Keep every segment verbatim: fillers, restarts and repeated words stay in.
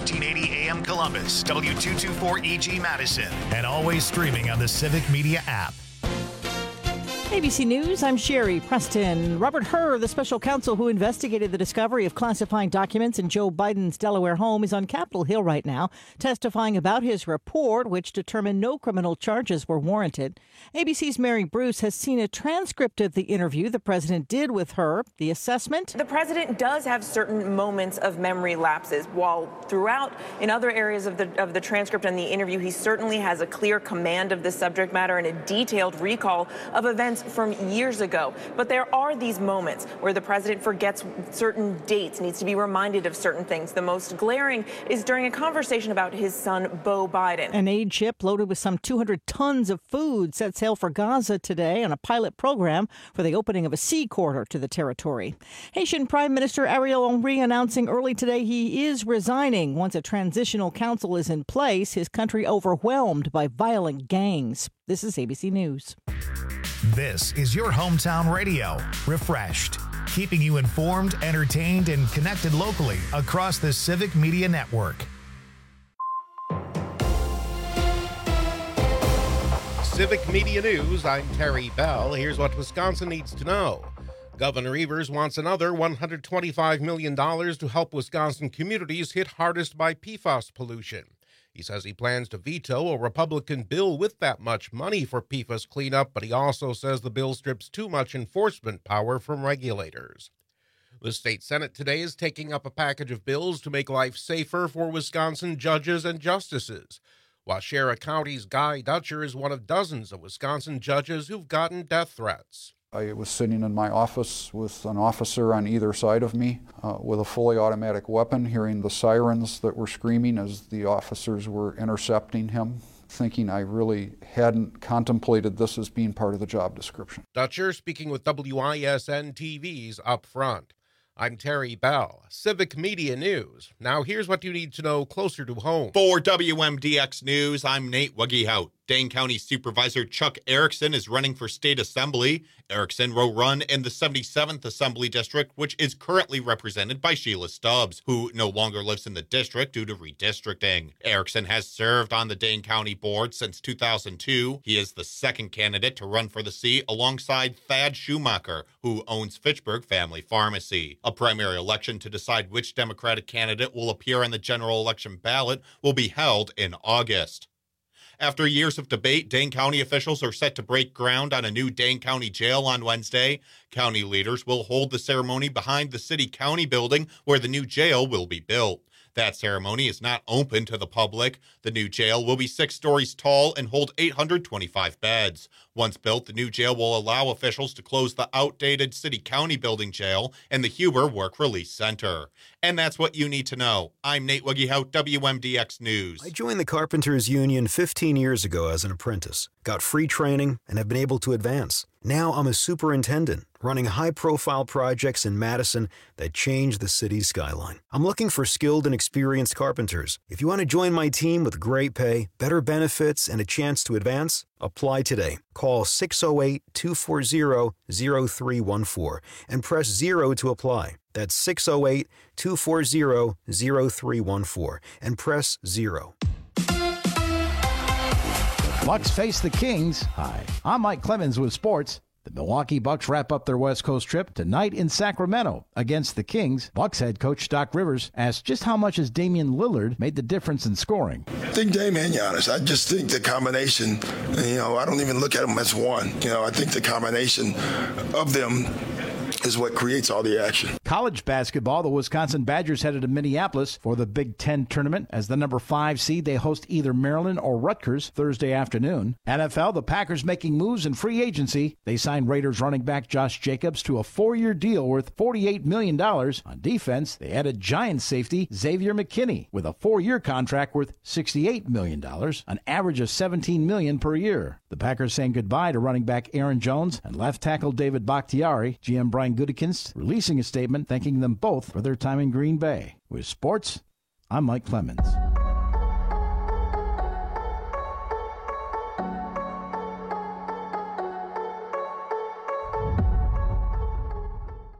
thirteen eighty A M Columbus, W two twenty-four E G Madison, and always streaming on the Civic Media app. A B C News, I'm Sherry Preston. Robert Hur, the special counsel who investigated the discovery of classified documents in Joe Biden's Delaware home, is on Capitol Hill right now, testifying about his report, which determined no criminal charges were warranted. A B C's Mary Bruce has seen a transcript of the interview the president did with Hur. The assessment? The president does have certain moments of memory lapses, while throughout in other areas of the of the transcript and the interview, he certainly has a clear command of the subject matter and a detailed recall of events from years ago. But there are these moments where the president forgets certain dates, needs to be reminded of certain things. The most glaring is during a conversation about his son, Beau Biden. An aid ship loaded with some two hundred tons of food set sail for Gaza today on a pilot program for the opening of a sea corridor to the territory. Haitian Prime Minister Ariel Henry announcing early today he is resigning once a transitional council is in place, his country overwhelmed by violent gangs. This is A B C News. This is your hometown radio, Refreshed, keeping you informed, entertained, and connected locally across the Civic Media Network. Civic Media News, I'm Terry Bell. Here's what Wisconsin needs to know. Governor Evers wants another one hundred twenty-five million dollars to help Wisconsin communities hit hardest by P FAS pollution. He says he plans to veto a Republican bill with that much money for P FAS cleanup, but he also says the bill strips too much enforcement power from regulators. The state Senate today is taking up a package of bills to make life safer for Wisconsin judges and justices. Waushara County's Guy Dutcher is one of dozens of Wisconsin judges who've gotten death threats. I was sitting in my office with an officer on either side of me uh, with a fully automatic weapon, hearing the sirens that were screaming as the officers were intercepting him, thinking I really hadn't contemplated this as being part of the job description. Dutcher speaking with W I S N T V's Up Front. I'm Terry Bell, Civic Media News. Now here's what you need to know closer to home. For W M D X News, I'm Nate Wuggehout. Dane County Supervisor Chuck Erickson is running for state assembly. Erickson will run in the seventy-seventh Assembly District, which is currently represented by Sheila Stubbs, who no longer lives in the district due to redistricting. Erickson has served on the Dane County Board since two thousand two. He is the second candidate to run for the seat alongside Thad Schumacher, who owns Fitchburg Family Pharmacy. A primary election to decide which Democratic candidate will appear on the general election ballot will be held in August. After years of debate, Dane County officials are set to break ground on a new Dane County jail on Wednesday. County leaders will hold the ceremony behind the city-county building where the new jail will be built. That ceremony is not open to the public. The new jail will be six stories tall and hold eight hundred twenty-five beds. Once built, the new jail will allow officials to close the outdated city-county building jail and the Huber Work Release Center. And that's what you need to know. I'm Nate Wuggehout, W M D X News. I joined the Carpenters Union fifteen years ago as an apprentice, got free training, and have been able to advance. Now I'm a superintendent, running high-profile projects in Madison that change the city's skyline. I'm looking for skilled and experienced carpenters. If you want to join my team with great pay, better benefits, and a chance to advance, apply today. Call six oh eight, two four zero, zero three one four and press zero to apply. That's six oh eight, two four zero, zero three one four and press zero. Bucks face the Kings. Hi, I'm Mike Clemens with sports. The Milwaukee Bucks wrap up their West Coast trip tonight in Sacramento against the Kings. Bucks head coach Doc Rivers asked just how much has Damian Lillard made the difference in scoring. I think Dame and Giannis. I just think the combination, you know, I don't even look at them as one. You know, I think the combination of them is what creates all the action. College basketball, the Wisconsin Badgers headed to Minneapolis for the Big Ten tournament. As the number five seed, they host either Maryland or Rutgers Thursday afternoon. N F L, the Packers making moves in free agency. They signed Raiders running back Josh Jacobs to a four-year deal worth forty-eight million dollars. On defense, they added Giants safety Xavier McKinney with a four-year contract worth sixty-eight million dollars, an average of seventeen million dollars per year. The Packers saying goodbye to running back Aaron Jones and left tackle David Bakhtiari. G M Brian Gutekunst releasing a statement thanking them both for their time in Green Bay. With sports, I'm Mike Clemens.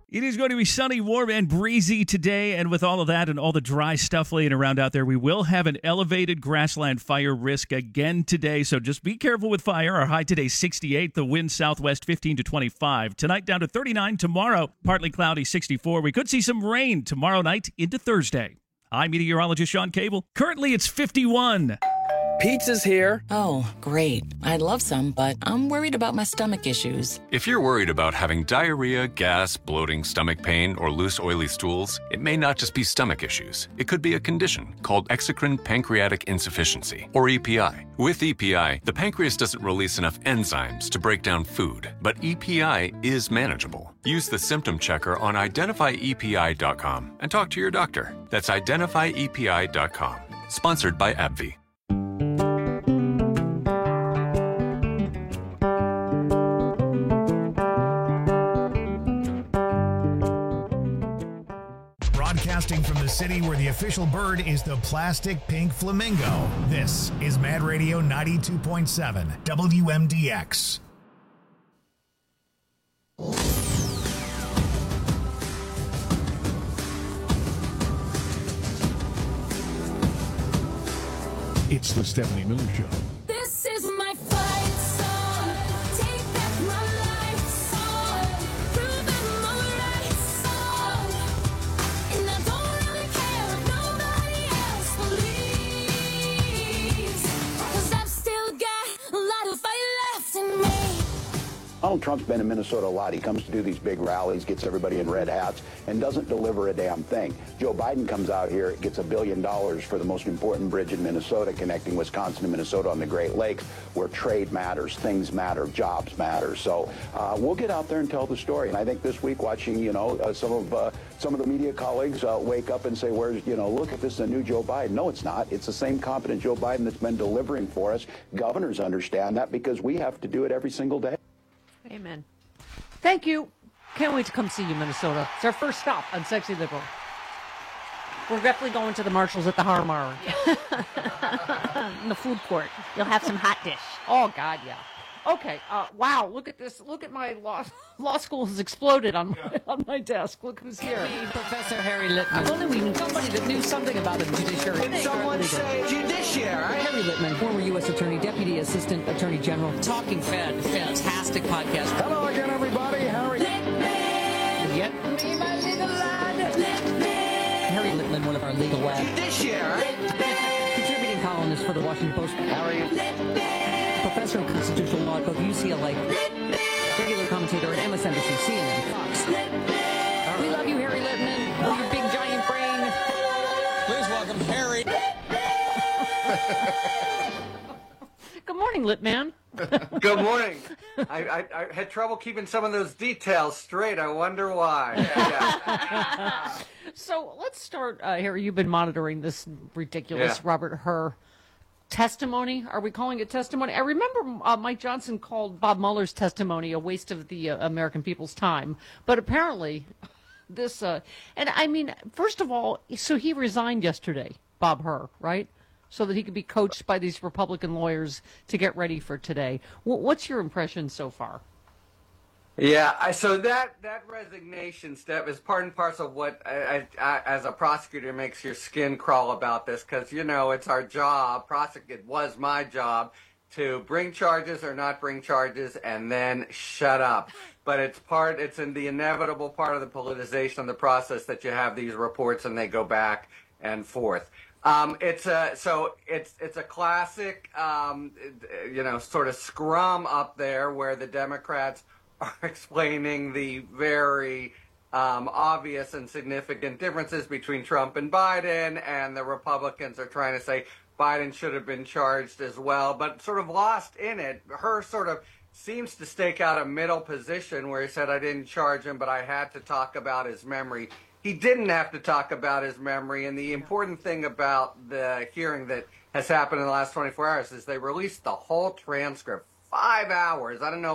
It is going to be sunny, warm, and breezy today, and with all of that and all the dry stuff laying around out there, we will have an elevated grassland fire risk again today, so just be careful with fire. Our high today, sixty-eight, the wind southwest fifteen to twenty-five. Tonight down to thirty-nine, tomorrow partly cloudy, sixty-four. We could see some rain tomorrow night into Thursday. I'm meteorologist Sean Cable. Currently, it's fifty-one. Pizza's here. Oh, great. I'd love some, but I'm worried about my stomach issues. If you're worried about having diarrhea, gas, bloating, stomach pain, or loose, oily stools, it may not just be stomach issues. It could be a condition called exocrine pancreatic insufficiency, or E P I. With E P I, the pancreas doesn't release enough enzymes to break down food, but E P I is manageable. Use the symptom checker on identify E P I dot com and talk to your doctor. That's identify E P I dot com. Sponsored by AbbVie. Broadcasting from the city where the official bird is the plastic pink flamingo, this is Mad Radio ninety-two point seven W M D X. It's the Stephanie Miller Show. This is my fight song. Take back my life song. Prove I'm alright song. And I don't really care if nobody else believes. 'Cause I've still got a lot of fire left in me. Donald Trump's been in Minnesota a lot. He comes to do these big rallies, gets everybody in red hats, and doesn't deliver a damn thing. Joe Biden comes out here, gets a billion dollars for the most important bridge in Minnesota, connecting Wisconsin and Minnesota on the Great Lakes, where trade matters, things matter, jobs matter. So uh, we'll get out there and tell the story. And I think this week, watching, you know, uh, some of uh, some of the media colleagues uh, wake up and say, "Where's, you know, look at this, a new Joe Biden." No, it's not. It's the same competent Joe Biden that's been delivering for us. Governors understand that because we have to do it every single day. Amen. Thank you. Can't wait to come see you, Minnesota. It's our first stop on Sexy Liberal. We're definitely going to the Marshalls at the Harmar. In the food court. You'll have some hot dish. Oh, God, yeah. Okay. Uh, wow. Look at this. Look at my law law school has exploded on my, on my desk. Look who's here. Professor Harry Litman. If only we knew somebody that knew something about the judiciary. Did someone say judiciary? Harry Litman, former U S Attorney, Deputy Assistant Attorney General. Talking Fed. Fantastic podcast. Hello again, everybody. Harry. Yet. Harry Litman, one of our legal labs. Judiciary. Contributing columnist for the Washington Post. Harry. Professor of Constitutional Law at both U C L A, regular commentator at M S N B C, C N N, Fox. We love you, Harry Litman, with your big giant brain. Please welcome Harry. Good morning, Litman. Good morning. I, I, I had trouble keeping some of those details straight. I wonder why. Yeah, yeah. So let's start, uh, Harry. You've been monitoring this ridiculous Yeah. Robert Hur testimony. Are we calling it testimony? I remember uh, Mike Johnson called Bob Mueller's testimony a waste of the uh, American people's time. But apparently this, uh, and I mean, first of all, so he resigned yesterday, Bob Hur, right? So that he could be coached by these Republican lawyers to get ready for today. W- what's your impression so far? Yeah, I, so that, that resignation step is part and parcel of what, I, I, as a prosecutor, makes your skin crawl about this, because, you know, it's our job, prosecute, it was my job, to bring charges or not bring charges and then shut up. But it's part, it's in the inevitable part of the politicization of the process that you have these reports and they go back and forth. Um, it's a, so it's, it's a classic, um, you know, sort of scrum up there where the Democrats are explaining the very um, obvious and significant differences between Trump and Biden, and the Republicans are trying to say Biden should have been charged as well, but sort of lost in it. Hur sort of seems to stake out a middle position where he said, I didn't charge him, but I had to talk about his memory. He didn't have to talk about his memory, and the important thing about the hearing that has happened in the last twenty-four hours is they released the whole transcript, five hours. I don't know if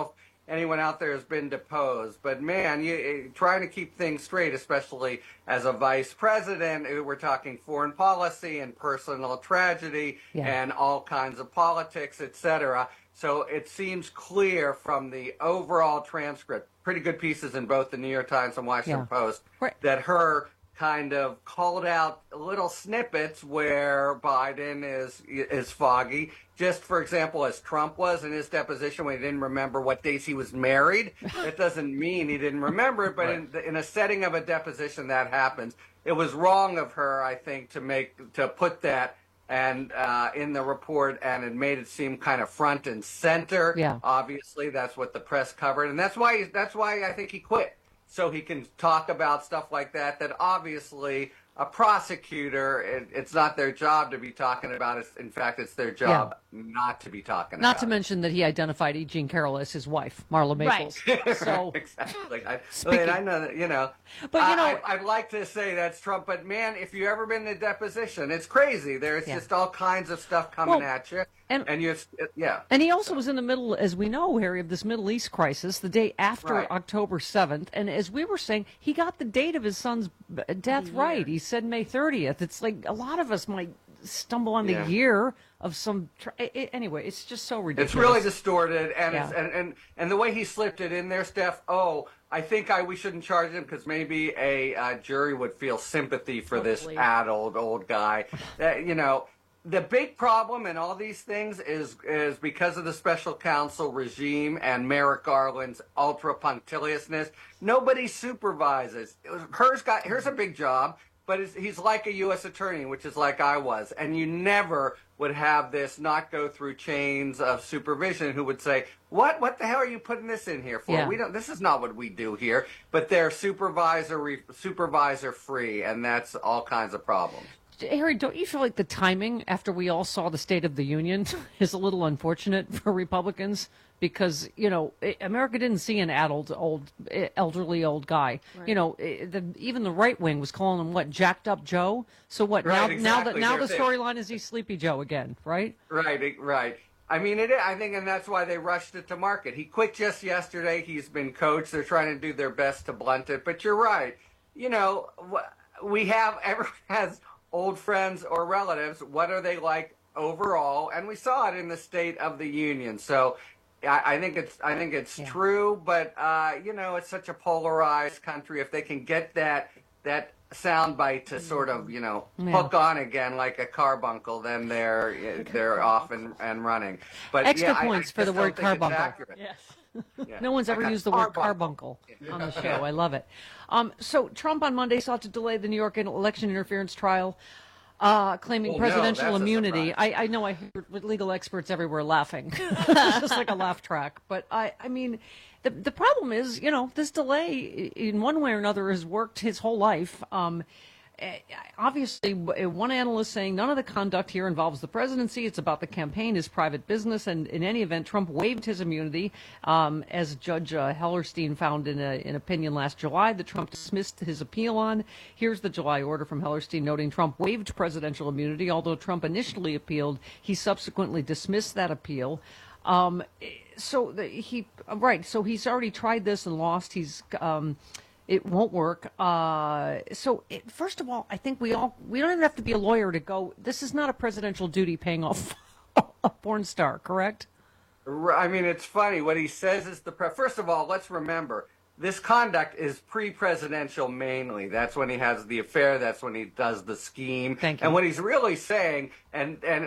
anyone out there has been deposed. But man, you, you trying to keep things straight, especially as a vice president, we're talking foreign policy and personal tragedy Yeah. and all kinds of politics, et cetera. So it seems clear from the overall transcript, pretty good pieces in both the New York Times and Washington Yeah. Post, Right. that her kind of called out little snippets where Biden is is foggy. Just for example, as Trump was in his deposition when he didn't remember what days he was married. That doesn't mean he didn't remember it, but in, in a setting of a deposition that happens. It was wrong of her, I think, to make to put that and uh, in the report, and it made it seem kind of front and center. Yeah. Obviously, that's what the press covered, and that's why that's why I think he quit, so he can talk about stuff like that. That obviously a prosecutor, it, it's not their job to be talking about. It's, in fact, it's their job not to be talking Not about. to mention that he identified E. Jean Carroll as his wife, Marla Maples. Right. So exactly. I, Speaking- I know that, you know. But, you I- know- I, I'd like to say that's Trump, but man, if you've ever been to deposition, it's crazy. There's Yeah. just all kinds of stuff coming Well, at you, and- and you, yeah. And he also was in the middle, as we know, Harry, of this Middle East crisis the day after Right. October seventh. And as we were saying, he got the date of his son's b- death right. He said May thirtieth. It's like a lot of us might stumble on the Yeah. year of some. Tr- i i anyway, it's just so ridiculous. It's really distorted, and it's, Yeah. and, and and the way he slipped it in there, Steph. Oh, I think I we shouldn't charge him because maybe a uh, jury would feel sympathy for Hopefully. this addled old guy. That you know, the big problem in all these things is is because of the special counsel regime and Merrick Garland's ultra punctiliousness. Nobody supervises. Her's got here's a big job. But it's, he's like a U S attorney, which is like I was. And you never would have this not go through chains of supervision who would say, what What the hell are you putting this in here for? Yeah. We don't. This is not what we do here. But they're supervisory, supervisor free, and that's all kinds of problems. Harry, don't you feel like the timing after we all saw the State of the Union is a little unfortunate for Republicans? Because, you know, i- America didn't see an addled, old, eh, elderly old guy. Right. You know, eh, the, even the right wing was calling him, what, jacked up Joe? So what, Right, now, exactly. now, that, now They're- the storyline is he's Sleepy Joe again, right? Right, right. I mean, it. I think, and that's why they rushed it to market. He quit just yesterday. He's been coached. They're trying to do their best to blunt it. But you're right. You know, wh- we have everyone has old friends or relatives. What are they like overall? And we saw it in the State of the Union. So I, I think it's I think it's Yeah. true. But uh, you know, it's such a polarized country. If they can get that that soundbite to sort of, you know, Yeah. hook on again like a carbuncle, then they're they're off and, and running. But Extra yeah, I- I points for the just don't word think it's carbuncle. accurate. Yes. Yeah. No one's I ever got used the word carbuncle. carbuncle on the show. I love it. Um, so Trump on Monday sought to delay the New York election interference trial, uh, claiming Oh, no, presidential that's a immunity. surprise. I, I know I heard with legal experts everywhere laughing. It's just like a laugh track. But I, I mean, the the problem is, you know, this delay in one way or another has worked his whole life. Um, eh, Obviously, w- one analyst saying none of the conduct here involves the presidency. It's about the campaign, his private business. And in any event, Trump waived his immunity, um, as Judge uh, Hellerstein found in a, an opinion last July that Trump dismissed his appeal on. Here's the July order from Hellerstein noting Trump waived presidential immunity. Although Trump initially appealed, he subsequently dismissed that appeal. Um, so the, he right. So he's already tried this and lost. He's um, it won't work. Uh, so it, first of all, I think we all we don't even have to be a lawyer to go. This is not a presidential duty paying off a porn star, correct? R- I mean, it's funny. What he says is the pre- first of all, let's remember this conduct is pre-presidential mainly. That's when he has the affair. That's when he does the scheme. Thank you. And what he's really saying, and and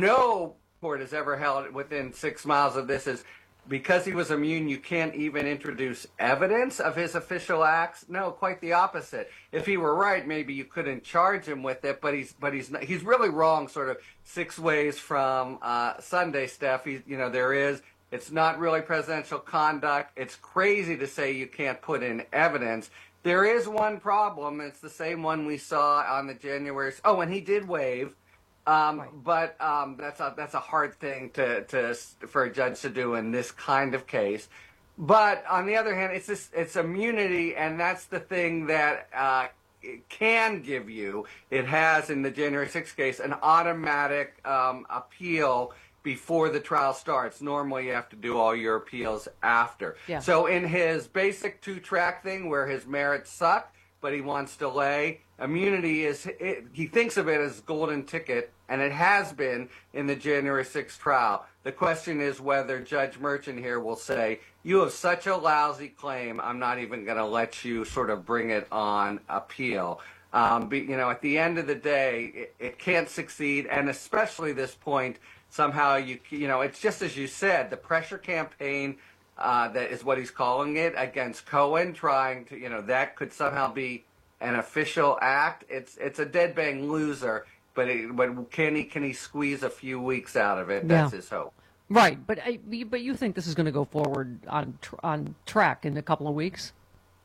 no court has ever held it within six miles of this, is because he was immune, you can't even introduce evidence of his official acts. No, quite the opposite. If he were right, maybe you couldn't charge him with it. But he's but he's not, he's really wrong. Sort of six ways from uh, Sunday, Steph. He's, you know, there is. It's not really presidential conduct. It's crazy to say you can't put in evidence. There is one problem. It's the same one we saw on the January. Oh, and he did waive. Um, But um, that's a that's a hard thing to, to for a judge to do in this kind of case. But on the other hand, it's this, it's immunity, and that's the thing that uh, it can give you. It has in the January sixth case an automatic um, appeal before the trial starts. Normally, you have to do all your appeals after. Yeah. So in his basic two-track thing where his merits suck, but he wants delay, immunity is, it, he thinks of it as golden ticket, and it has been in the January sixth trial. The question is whether Judge Merchant here will say, you have such a lousy claim, I'm not even going to let you sort of bring it on appeal. Um, but, you know, at the end of the day, it, it can't succeed, and especially this point, somehow you, you know, it's just as you said, the pressure campaign, uh, that is what he's calling it, against Cohen, trying to, you know, that could somehow be an official act. It's it's a dead bang loser, but it, but can he can he squeeze a few weeks out of it? That's Yeah. his hope. Right, but I, but you think this is going to go forward on tr- on track in a couple of weeks?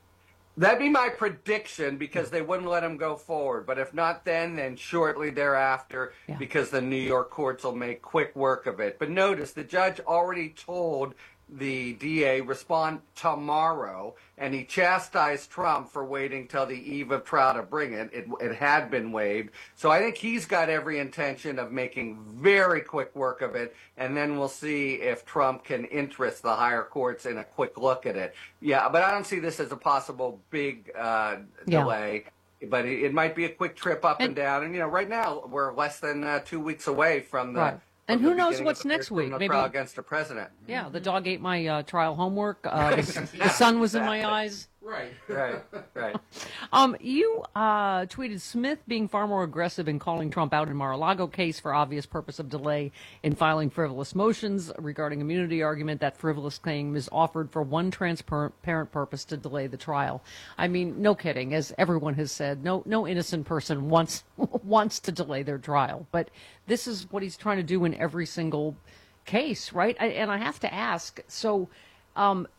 That'd be my prediction because they wouldn't let him go forward. But if not then, then shortly thereafter, Yeah. because the New York courts will make quick work of it. But notice the judge already told the D A respond tomorrow, and he chastised Trump for waiting till the eve of trial to bring it. It, it had been waived. So I think he's got every intention of making very quick work of it, and then we'll see if Trump can interest the higher courts in a quick look at it. Yeah, but I don't see this as a possible big uh, Yeah. delay. But it, it might be a quick trip up and, And- down. And, you know, right now we're less than uh, two weeks away from the... Right. And from who the knows beginning what's of the next week? criminal Maybe- trial against the president. Yeah, the dog ate my uh, trial homework. Uh, the, the sun was in my eyes. Right, right, right. Um, you uh, tweeted Smith being far more aggressive in calling Trump out in Mar-a-Lago case for obvious purpose of delay in filing frivolous motions regarding immunity argument. That frivolous claim is offered for one transparent purpose to delay the trial. I mean, no kidding. As everyone has said, no no innocent person wants wants to delay their trial. But this is what he's trying to do in every single case, right? I, and I have to ask, so... Um,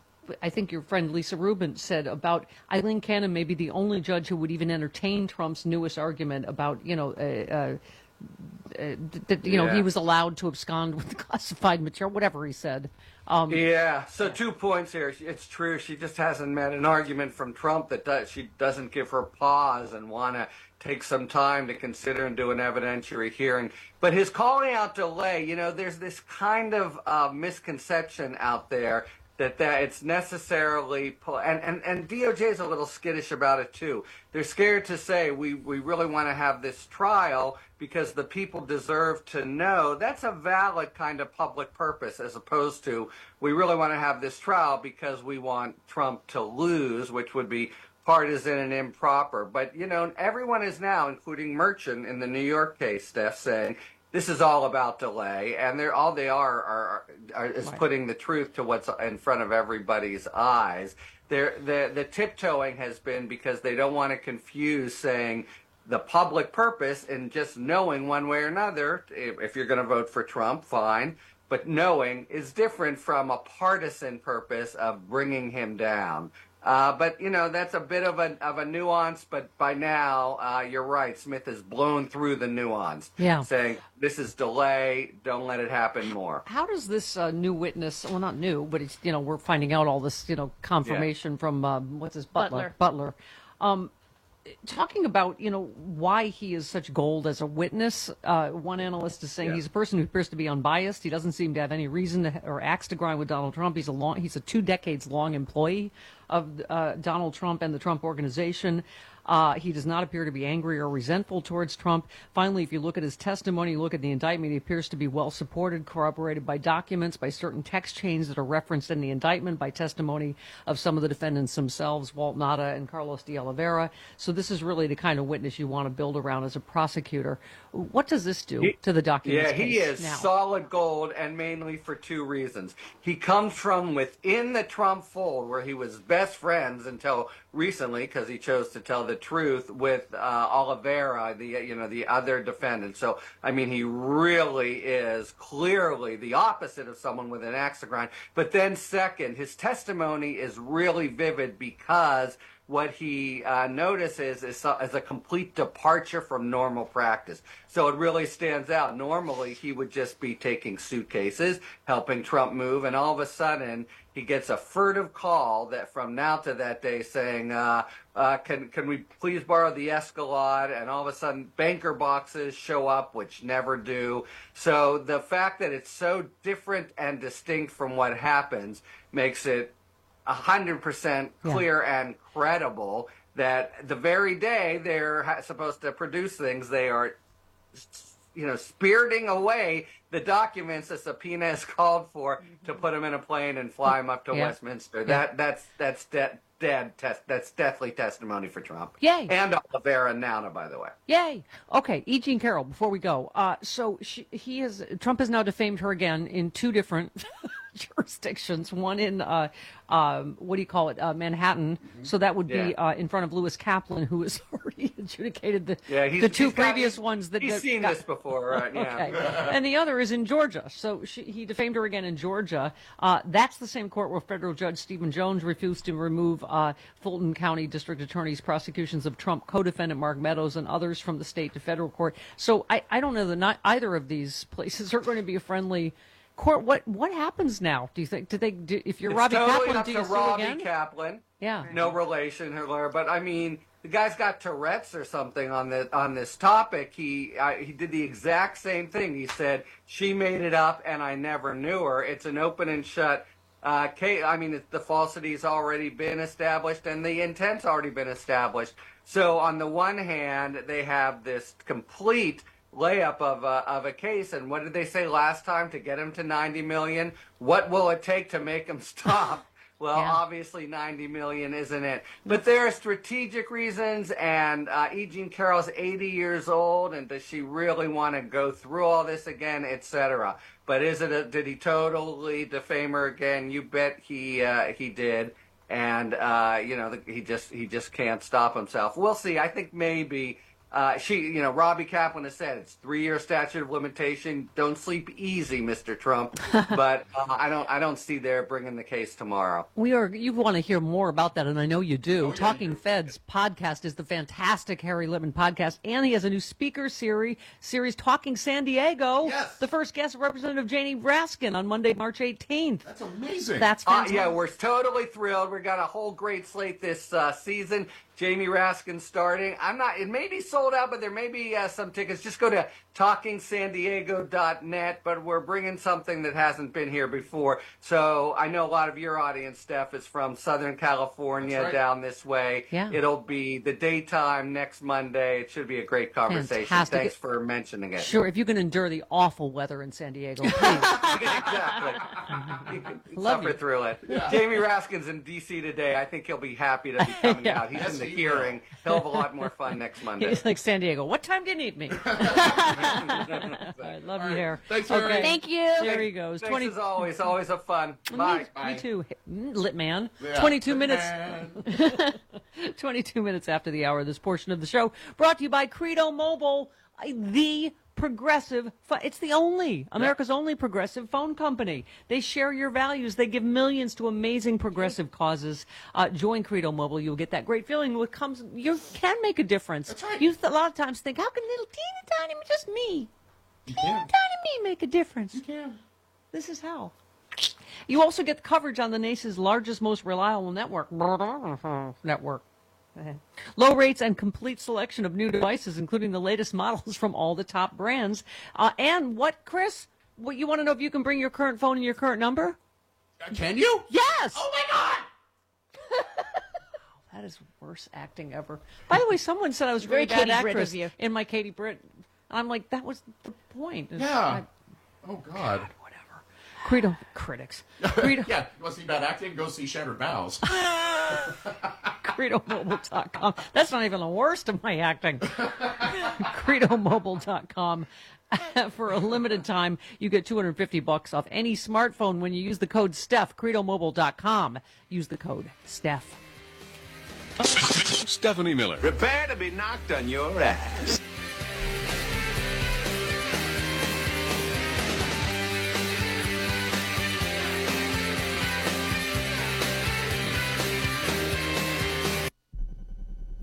I think your friend Lisa Rubin said about Eileen Cannon may be the only judge who would even entertain Trump's newest argument about, you know, uh, uh, uh, that, you know, Yeah. he was allowed to abscond with classified material, whatever he said. Um, Yeah, so two points here. It's true, she just hasn't met an argument from Trump that does, she doesn't give her pause and want to take some time to consider and do an evidentiary hearing. But his calling out delay, you know, there's this kind of uh, misconception out there that, that it's necessarily, pol- and, and, and D O J is a little skittish about it too. They're scared to say, we, we really want to have this trial because the people deserve to know. That's a valid kind of public purpose, as opposed to, we really want to have this trial because we want Trump to lose, which would be partisan and improper. But, you know, everyone is now, including Merchant in the New York case, Steph, saying, this is all about delay, and they're all they are, are, are is Right. putting the truth to what's in front of everybody's eyes. They're, the the tiptoeing has been because they don't want to confuse saying the public purpose and just knowing one way or another. If, if you're going to vote for Trump, fine, but knowing is different from a partisan purpose of bringing him down. Uh, but, you know, that's a bit of a of a nuance, but by now, uh, you're right, Smith has blown through the nuance, Yeah. saying this is delay, don't let it happen more. How does this uh, new witness, well, not new, but it's, you know, we're finding out all this, you know, confirmation from, um, what's his, Butler? Butler. Um, talking about, you know, why he is such gold as a witness. Uh, one analyst is saying Yeah. he's a person who appears to be unbiased. He doesn't seem to have any reason to, or axe to grind with Donald Trump. He's a long, he's a two decades long employee of uh, Donald Trump and the Trump organization. Uh, he does not appear to be angry or resentful towards Trump. Finally, if you look at his testimony, you look at the indictment, he appears to be well supported, corroborated by documents, by certain text chains that are referenced in the indictment, by testimony of some of the defendants themselves, Walt Nada and Carlos de Oliveira. So this is really the kind of witness you want to build around as a prosecutor. What does this do He- to the documents Yeah, he case is now? solid gold, and mainly for two reasons. He comes from within the Trump fold, where he was best friends until recently, because he chose to tell the truth with uh, Oliveira, the you know the other defendant. So I mean, he really is clearly the opposite of someone with an axe to grind. But then, second, his testimony is really vivid because what he uh, notices is, uh, is a complete departure from normal practice. So it really stands out. Normally, he would just be taking suitcases, helping Trump move, and all of a sudden, he gets a furtive call that from now to that day saying, uh, uh, can, can we please borrow the Escalade? And all of a sudden, banker boxes show up, which never do. So the fact that it's so different and distinct from what happens makes it one hundred percent clear yeah. and credible that the very day they're ha- supposed to produce things, they are, you know, spiriting away the documents a subpoena is called for to put them in a plane and fly them up to yeah. Westminster. Yeah. That that's that's de- dead test. That's deathly testimony for Trump. Yay! And Oliveira and Nana, by the way. Yay! Okay, E. Jean Carroll. Before we go, uh, so she, he has Trump has now defamed her again in two different jurisdictions. One in uh, um, what do you call it, uh, Manhattan. Mm-hmm. So that would yeah. be uh, in front of Lewis Kaplan, who has already adjudicated the yeah, he's, the two he's got, previous he's, ones that he's that seen got, this before, right? Yeah. Okay. And the other is in Georgia. So she, he defamed her again in Georgia. Uh, that's the same court where federal judge Stephen Jones refused to remove uh, Fulton County District Attorney's prosecutions of Trump co-defendant Mark Meadows and others from the state to federal court. So I, I don't know that not either of these places are going to be a friendly court. What what happens now? Do you think? Do they? Do, if you're it's Robbie totally Kaplan, up do to you sue Robbie again? Kaplan. Yeah. No relation, her lawyer, but I mean, the guy's got Tourette's or something on the on this topic. He uh, he did the exact same thing. He said she made it up and I never knew her. It's an open and shut uh, case. I mean, it, the falsity's already been established and the intent's already been established. So on the one hand, they have this complete layup of a, of a case, and what did they say last time to get him to ninety million? What will it take to make him stop? Well, yeah. obviously ninety million isn't it. But there are strategic reasons, and uh, E. Jean Carroll's eighty years old, and does she really want to go through all this again, et cetera. But is it a, did he totally defame her again? You bet he uh, he did. And, uh, you know, the, he just he just can't stop himself. We'll see. I think maybe... Uh, she, you know, Robbie Kaplan has said it's three-year statute of limitation. Don't sleep easy, Mister Trump. But uh, I don't, I don't see they're bringing the case tomorrow. We are. You want to hear more about that, and I know you do. Oh, yeah. Talking Feds podcast is the fantastic Harry Litman podcast, and he has a new speaker series, series Talking San Diego. Yes. The first guest, Representative Janie Raskin, on Monday, March eighteenth. That's amazing. That's uh, fantastic. yeah, we're totally thrilled. We got a whole great slate this uh, season. Jamie Raskin starting. I'm not, it may be sold out, but there may be uh, some tickets. Just go to talking san diego dot net, but we're bringing something that hasn't been here before. So I know a lot of your audience, Steph, is from Southern California right. down this way. Yeah. It'll be the daytime next Monday. It should be a great conversation. Fantastic. Thanks for mentioning it. Sure, if you can endure the awful weather in San Diego, please. Exactly. You can Love suffer you. through it. Yeah. Jamie Raskin's in D C today. I think he'll be happy to be coming Yeah. out. He's Yes, in the he hearing. He'll have a lot more fun next Monday. He's like San Diego. What time do you need me? I love you, Hair. Thanks, okay. Harry. Thank you. There he goes. Thanks twenty as always. Always a fun. Me, Bye. me too, Mm, lit man. Yeah, twenty-two lit minutes. man. twenty-two minutes after the hour. This portion of the show brought to you by Credo Mobile, uh, the progressive. Fu- it's the only America's only progressive phone company. They share your values. They give millions to amazing progressive causes. Uh, join Credo Mobile. You'll get that great feeling. What comes, you can make a difference. That's right. You th- a lot of times think, how can little teeny tiny, just me, You teeny can. tiny me make a difference? You can. This is how. You also get coverage on the nation's largest, most reliable network. Network. Low rates and complete selection of new devices, including the latest models from all the top brands. Uh, and what, Chris? What, you want to know if you can bring your current phone and your current number? Uh, can you? Yes! Oh, my God! That is worst acting ever. By the way, someone said I was a very Very bad Katie Britt actress of you. in my Katie Britt. I'm like, that was the point. Yeah. I- Oh, God. Credo critics. Credo. Yeah, you want to see bad acting? Go see Shattered Vows. Credo Mobile dot com. That's not even the worst of my acting. Credo Mobile dot com. For a limited time, you get two hundred fifty bucks off any smartphone when you use the code Steph. Credo Mobile dot com. Use the code Steph. Stephanie Miller. Prepare to be knocked on your ass.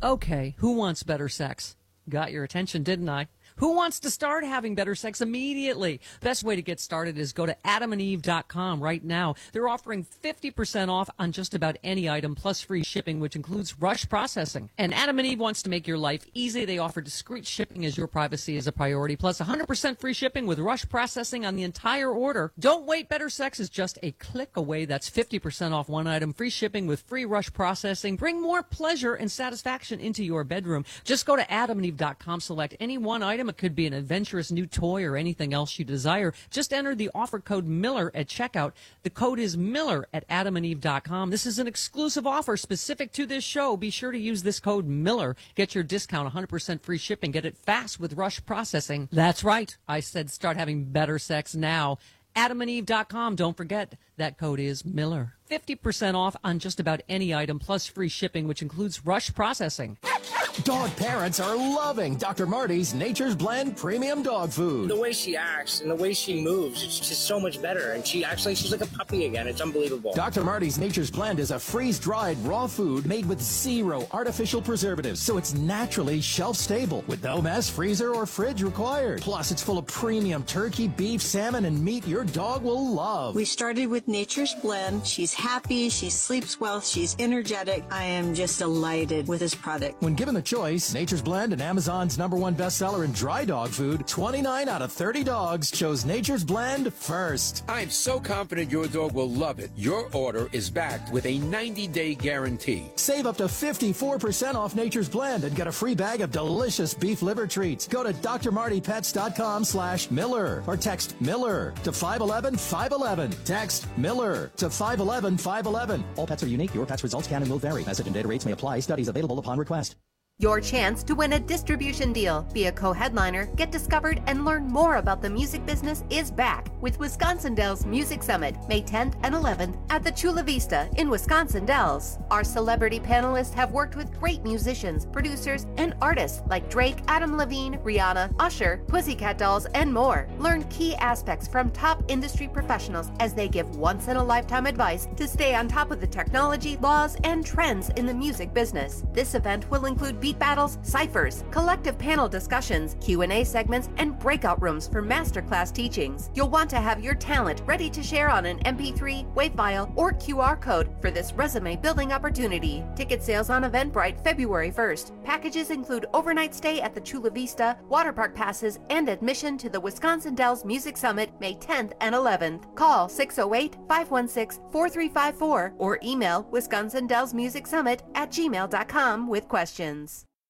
Okay, who wants better sex? Got your attention, didn't I? Who wants to start having better sex immediately? Best way to get started is go to adam and eve dot com right now. They're offering fifty percent off on just about any item, plus free shipping, which includes rush processing. And Adam and Eve wants to make your life easy. They offer discreet shipping as your privacy is a priority, plus one hundred percent free shipping with rush processing on the entire order. Don't wait. Better sex is just a click away. That's fifty percent off one item, free shipping with free rush processing. Bring more pleasure and satisfaction into your bedroom. Just go to adam and eve dot com, select any one item. It could be an adventurous new toy or anything else you desire. Just enter the offer code Miller at checkout. The code is Miller at adam and eve dot com. This is an exclusive offer specific to this show. Be sure to use this code Miller. Get your discount, one hundred percent free shipping. Get it fast with rush processing. That's right. I said start having better sex now. adam and eve dot com. Don't forget, that code is Miller. fifty percent off on just about any item, plus free shipping, which includes rush processing. Dog parents are loving Doctor Marty's Nature's Blend Premium Dog Food. The way she acts and the way she moves, it's just so much better. And she actually, she's like a puppy again. It's unbelievable. Doctor Marty's Nature's Blend is a freeze-dried raw food made with zero artificial preservatives, so it's naturally shelf-stable with no mess, freezer, or fridge required. Plus, it's full of premium turkey, beef, salmon, and meat your dog will love. We started with Nature's Blend. She's happy, she sleeps well, she's energetic. I am just delighted with this product. When given the choice, Nature's Blend and Amazon's number one bestseller in dry dog food, twenty-nine out of thirty dogs chose Nature's Blend first. I'm so confident your dog will love it. Your order is backed with a ninety-day guarantee. Save up to fifty-four percent off Nature's Blend and get a free bag of delicious beef liver treats. Go to d r marty pets dot com slash Miller or text Miller to five one one five one one. Text Miller to five one one five one one. All pets are unique. Your pet's results can and will vary. Message and data rates may apply. Studies available upon request. Your chance to win a distribution deal, be a co-headliner, get discovered, and learn more about the music business is back with Wisconsin Dells Music Summit, May tenth and eleventh at the Chula Vista in Wisconsin Dells. Our celebrity panelists have worked with great musicians, producers, and artists like Drake, Adam Levine, Rihanna, Usher, Pussycat Dolls, and more. Learn key aspects from top industry professionals as they give once-in-a-lifetime advice to stay on top of the technology, laws, and trends in the music business. This event will include beat battles, ciphers, collective panel discussions, Q and A segments, and breakout rooms for masterclass teachings. You'll want to have your talent ready to share on an M P three, WAV file, or Q R code for this resume building opportunity. Ticket sales on Eventbrite February first. Packages include overnight stay at the Chula Vista, water park passes, and admission to the Wisconsin Dells Music Summit May tenth and eleventh. Call six oh eight, five one six, four three five four or email wisconsin dells music summit at gmail dot com with questions.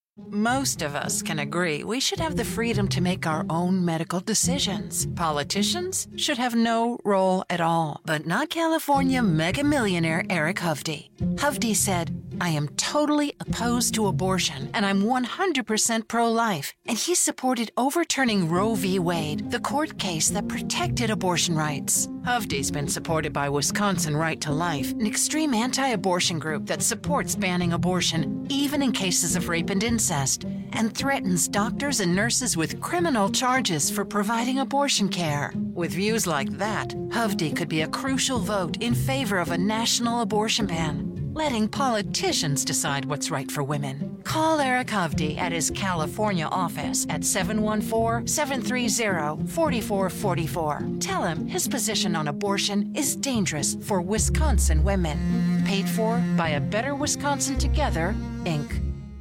Most of us can agree we should have the freedom to make our own medical decisions. Politicians should have no role at all, but not California mega millionaire Eric Hovde. Hovde said, "I am totally opposed to abortion, and I'm one hundred percent pro-life." And he supported overturning Roe v. Wade, the court case that protected abortion rights. Hovde's been supported by Wisconsin Right to Life, an extreme anti-abortion group that supports banning abortion, even in cases of rape and incest, and threatens doctors and nurses with criminal charges for providing abortion care. With views like that, Hovde could be a crucial vote in favor of a national abortion ban, letting politicians decide what's right for women. Call Eric Hovde at his California office at seven one four, seven three zero, four four four four. Tell him his position on abortion is dangerous for Wisconsin women. Paid for by A Better Wisconsin Together, Incorporated.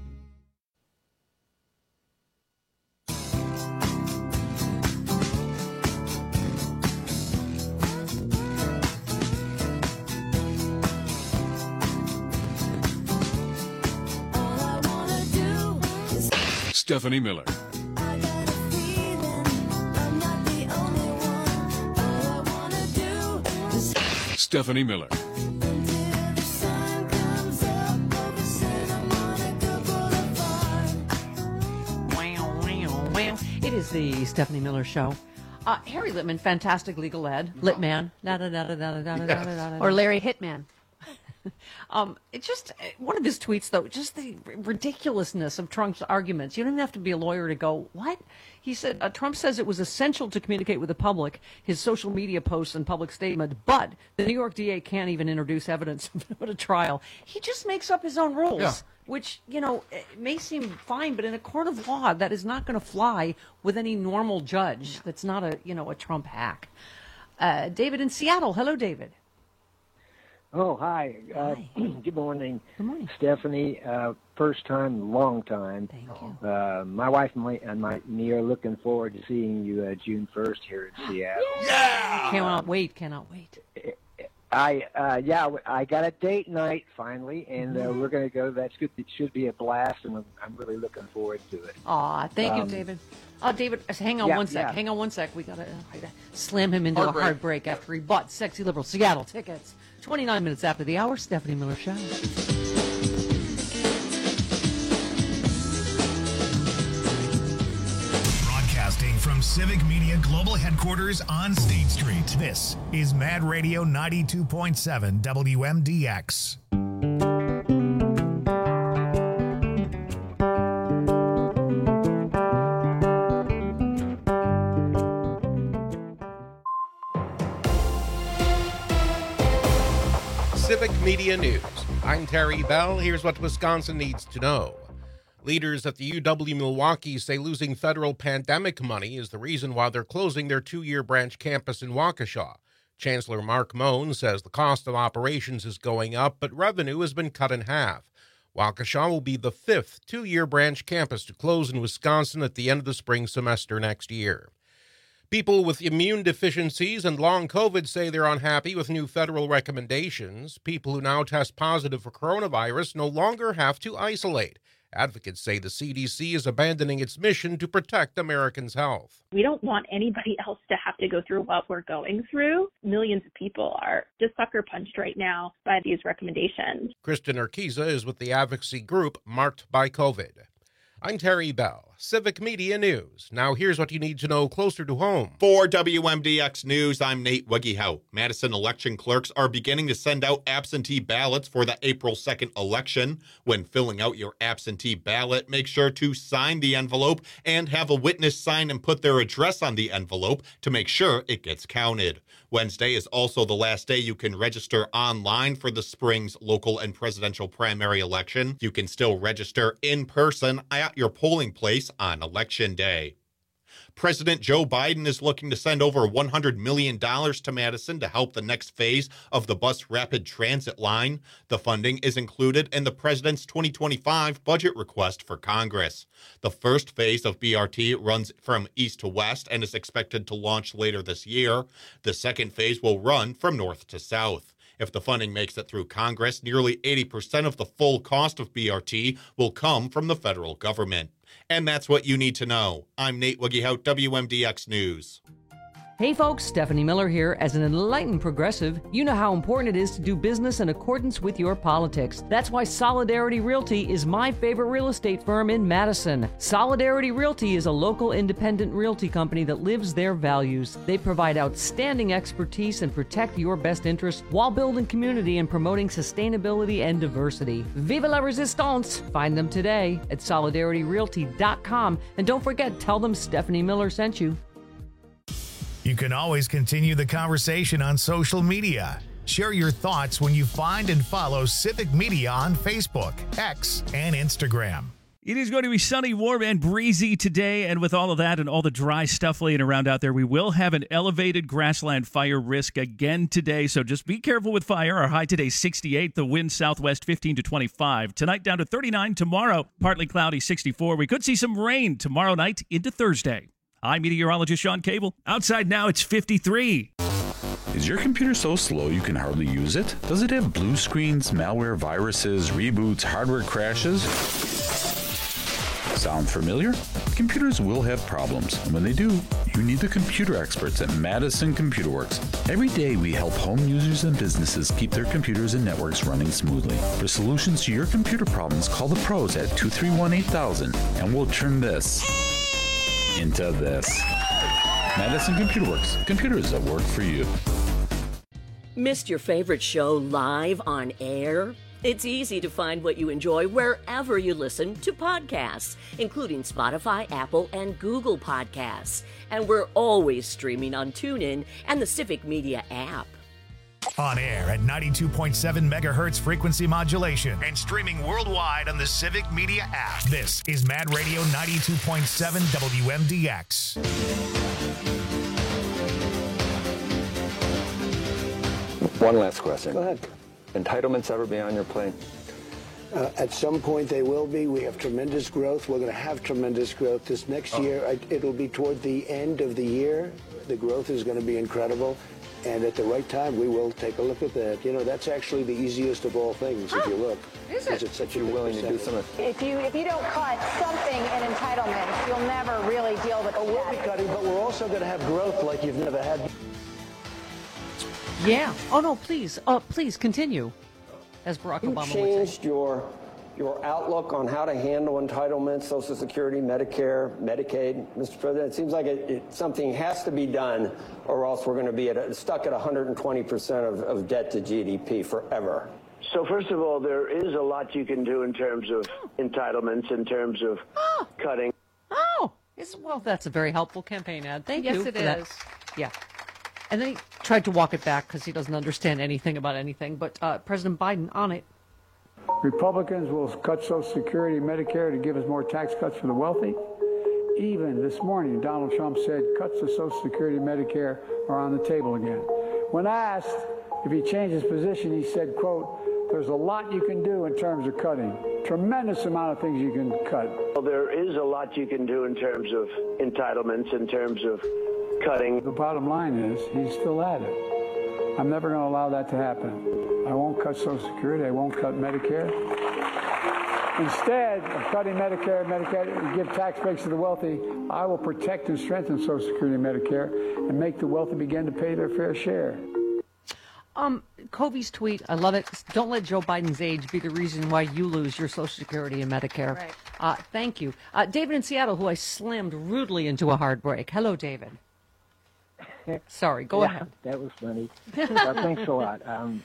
Stephanie Miller. Stephanie Miller. It is the Stephanie Miller Show. Uh, Harry Litman, fantastic legal ed. Litman. Da, da, da, da, da, da, da, da, da, da. Or Larry Hitman. um, it's just one of his tweets, though, just the ridiculousness of Trump's arguments. You don't even have to be a lawyer to go, what? He said, uh, Trump says it was essential to communicate with the public, his social media posts and public statement, but the New York D A can't even introduce evidence at a trial. He just makes up his own rules. Yeah. Which, you know, it may seem fine, but in a court of law, that is not going to fly with any normal judge. That's not a, you know, a Trump hack. Uh, David in Seattle. Hello, David. Oh, hi. Uh, Hi. Good morning. Good morning. Stephanie, uh, first time, long time. Thank you. Uh, my wife and, my, and my, me are looking forward to seeing you uh, June first here in Seattle. Yeah! Cannot wait, cannot wait. I uh, yeah, I got a date night finally, and uh, we're going to go. That's good. It should be a blast, and I'm, I'm really looking forward to it. Aw, thank you, Um, David. Oh, David, hang on yeah, one sec. yeah. Hang on one sec. We got to uh, slam him into Hard a hard break. break after he bought Sexy Liberal Seattle tickets. twenty-nine minutes after the hour, Stephanie Miller Show. Broadcasting from Civic Media Global Headquarters on State Street. This is Mad Radio ninety-two point seven W M D X. Civic Media News. I'm Terry Bell. Here's what Wisconsin needs to know. Leaders at the U W-Milwaukee say losing federal pandemic money is the reason why they're closing their two-year branch campus in Waukesha. Chancellor Mark Moen says the cost of operations is going up, but revenue has been cut in half. Waukesha will be the fifth two-year branch campus to close in Wisconsin at the end of the spring semester next year. People with immune deficiencies and long COVID say they're unhappy with new federal recommendations. People who now test positive for coronavirus no longer have to isolate. Advocates say the C D C is abandoning its mission to protect Americans' health. We don't want anybody else to have to go through what we're going through. Millions of people are just sucker punched right now by these recommendations. Kristen Urquiza is with the advocacy group Marked by COVID. I'm Terry Bell, Civic Media News. Now here's what you need to know closer to home. For W M D X News, I'm Nate Weggehout. Madison election clerks are beginning to send out absentee ballots for the April second election. When filling out your absentee ballot, make sure to sign the envelope and have a witness sign and put their address on the envelope to make sure it gets counted. Wednesday is also the last day you can register online for the spring's local and presidential primary election. You can still register in person at your polling place on Election Day. President Joe Biden is looking to send over one hundred million dollars to Madison to help the next phase of the bus rapid transit line. The funding is included in the president's twenty twenty-five budget request for Congress. The first phase of B R T runs from east to west and is expected to launch later this year. The second phase will run from north to south. If the funding makes it through Congress, nearly eighty percent of the full cost of B R T will come from the federal government. And that's what you need to know. I'm Nate Weggehout, W M D X News. Hey folks, Stephanie Miller here. As an enlightened progressive, you know how important it is to do business in accordance with your politics. That's why Solidarity Realty is my favorite real estate firm in Madison. Solidarity Realty is a local independent realty company that lives their values. They provide outstanding expertise and protect your best interests while building community and promoting sustainability and diversity. Viva la resistance! Find them today at solidarity realty dot com. And don't forget, tell them Stephanie Miller sent you. You can always continue the conversation on social media. Share your thoughts when you find and follow Civic Media on Facebook, X, and Instagram. It is going to be sunny, warm, and breezy today, and with all of that and all the dry stuff laying around out there, we will have an elevated grassland fire risk again today, so just be careful with fire. Our high today, sixty-eight, the wind southwest fifteen to twenty-five. Tonight down to thirty-nine, tomorrow partly cloudy, sixty-four. We could see some rain tomorrow night into Thursday. I'm meteorologist Sean Cable. Outside now, it's fifty-three. Is your computer so slow you can hardly use it? Does it have blue screens, malware, viruses, reboots, hardware crashes? Sound familiar? Computers will have problems, and when they do, you need the computer experts at Madison Computer Works. Every day we help home users and businesses keep their computers and networks running smoothly. For solutions to your computer problems, call the pros at two three one, eight thousand, and we'll turn this into this. Madison Computer Works. Computers that work for you. Missed your favorite show live on air? It's easy to find what you enjoy wherever you listen to podcasts, including Spotify, Apple, and Google Podcasts. And we're always streaming on TuneIn and the Civic Media app. On air at ninety-two point seven megahertz frequency modulation and streaming worldwide on the Civic Media app. This is Mad Radio ninety-two point seven W M D X. One last question. Go ahead. Entitlements ever be on your plate? Uh, at some point they will be. We have tremendous growth. We're going to have tremendous growth this next Oh. year. I, it'll be toward the end of the year. The growth is going to be incredible. And at the right time, we will take a look at that. You know, that's actually the easiest of all things, if you look. Is it? Because it's such a big willing to do percentage. some of If you if you don't cut something in entitlements, you'll never really deal with Oh, we'll be that. cutting, but we're also going to have growth like you've never had. Yeah. Oh, no, please. Uh, please continue, as Barack You Obama would say. changed your your outlook on how to handle entitlements, Social Security, Medicare, Medicaid, Mister President. It seems like it, it, something has to be done, or else we're going to be at a, stuck at one hundred twenty percent of, of debt to G D P forever. So first of all, there is a lot you can do in terms of entitlements, in terms of cutting. Oh, it's, well, that's a very helpful campaign ad. Thank Yes, you. it for that. is. Yeah. And then he tried to walk it back because he doesn't understand anything about anything. But uh, President Biden on it. Republicans will cut Social Security and Medicare to give us more tax cuts for the wealthy. Even this morning, Donald Trump said cuts to Social Security and Medicare are on the table again. When asked if he changed his position, he said, quote, there's a lot you can do in terms of cutting. Tremendous amount of things you can cut. Well, there is a lot you can do in terms of entitlements, in terms of cutting. The bottom line is he's still at it. I'm never going to allow that to happen. I won't cut Social Security. I won't cut Medicare. Instead of cutting Medicare, Medicare, and give tax breaks to the wealthy, I will protect and strengthen Social Security and Medicare and make the wealthy begin to pay their fair share. Um, Covey's tweet, I love it. Don't let Joe Biden's age be the reason why you lose your Social Security and Medicare. Right. Uh, thank you. Uh, David in Seattle, who I slammed rudely into a hard break. Hello, David. Sorry, go Yeah, ahead. That was funny. uh, thanks a lot. Um,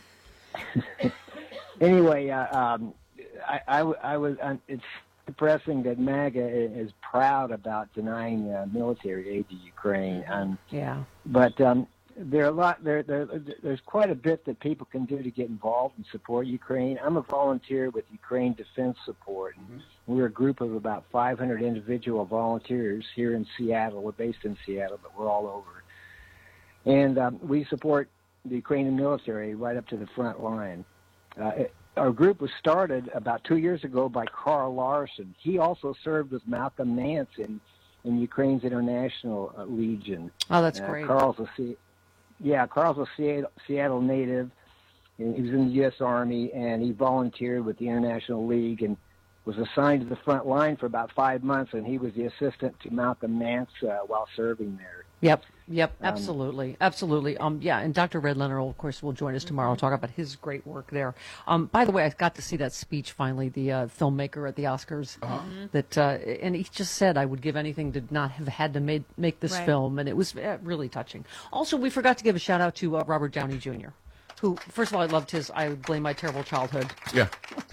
anyway, uh, um, I, I, I was. Uh, it's depressing that MAGA is proud about denying uh, military aid to Ukraine. Um, Yeah. But um, there are a lot. There, there, there's quite a bit that people can do to get involved and support Ukraine. I'm a volunteer with Ukraine Defense Support. Mm-hmm. We're a group of about five hundred individual volunteers here in Seattle. We're based in Seattle, but we're all over. And um, we support the Ukrainian military right up to the front line. Uh, it, our group was started about two years ago by Carl Larson. He also served with Malcolm Nance in, in Ukraine's International uh, Legion. Oh, that's uh, great. Carl's a Se- yeah, Carl's a Seattle, Seattle native. And he was in the U S Army, and he volunteered with the International League and was assigned to the front line for about five months, and he was the assistant to Malcolm Nance uh, while serving there. Yep, yep, Um, absolutely, absolutely. Um, yeah, and Doctor Red Leonard, of course, will join us tomorrow and talk about his great work there. Um, by the way, I got to see that speech finally, the uh, filmmaker at the Oscars, Uh-huh. that uh, and he just said, "I would give anything to not have had to made, make this Right. film," and it was uh, really touching. Also, we forgot to give a shout out to uh, Robert Downey Junior, who, first of all, I loved his "I Blame My Terrible Childhood." Yeah.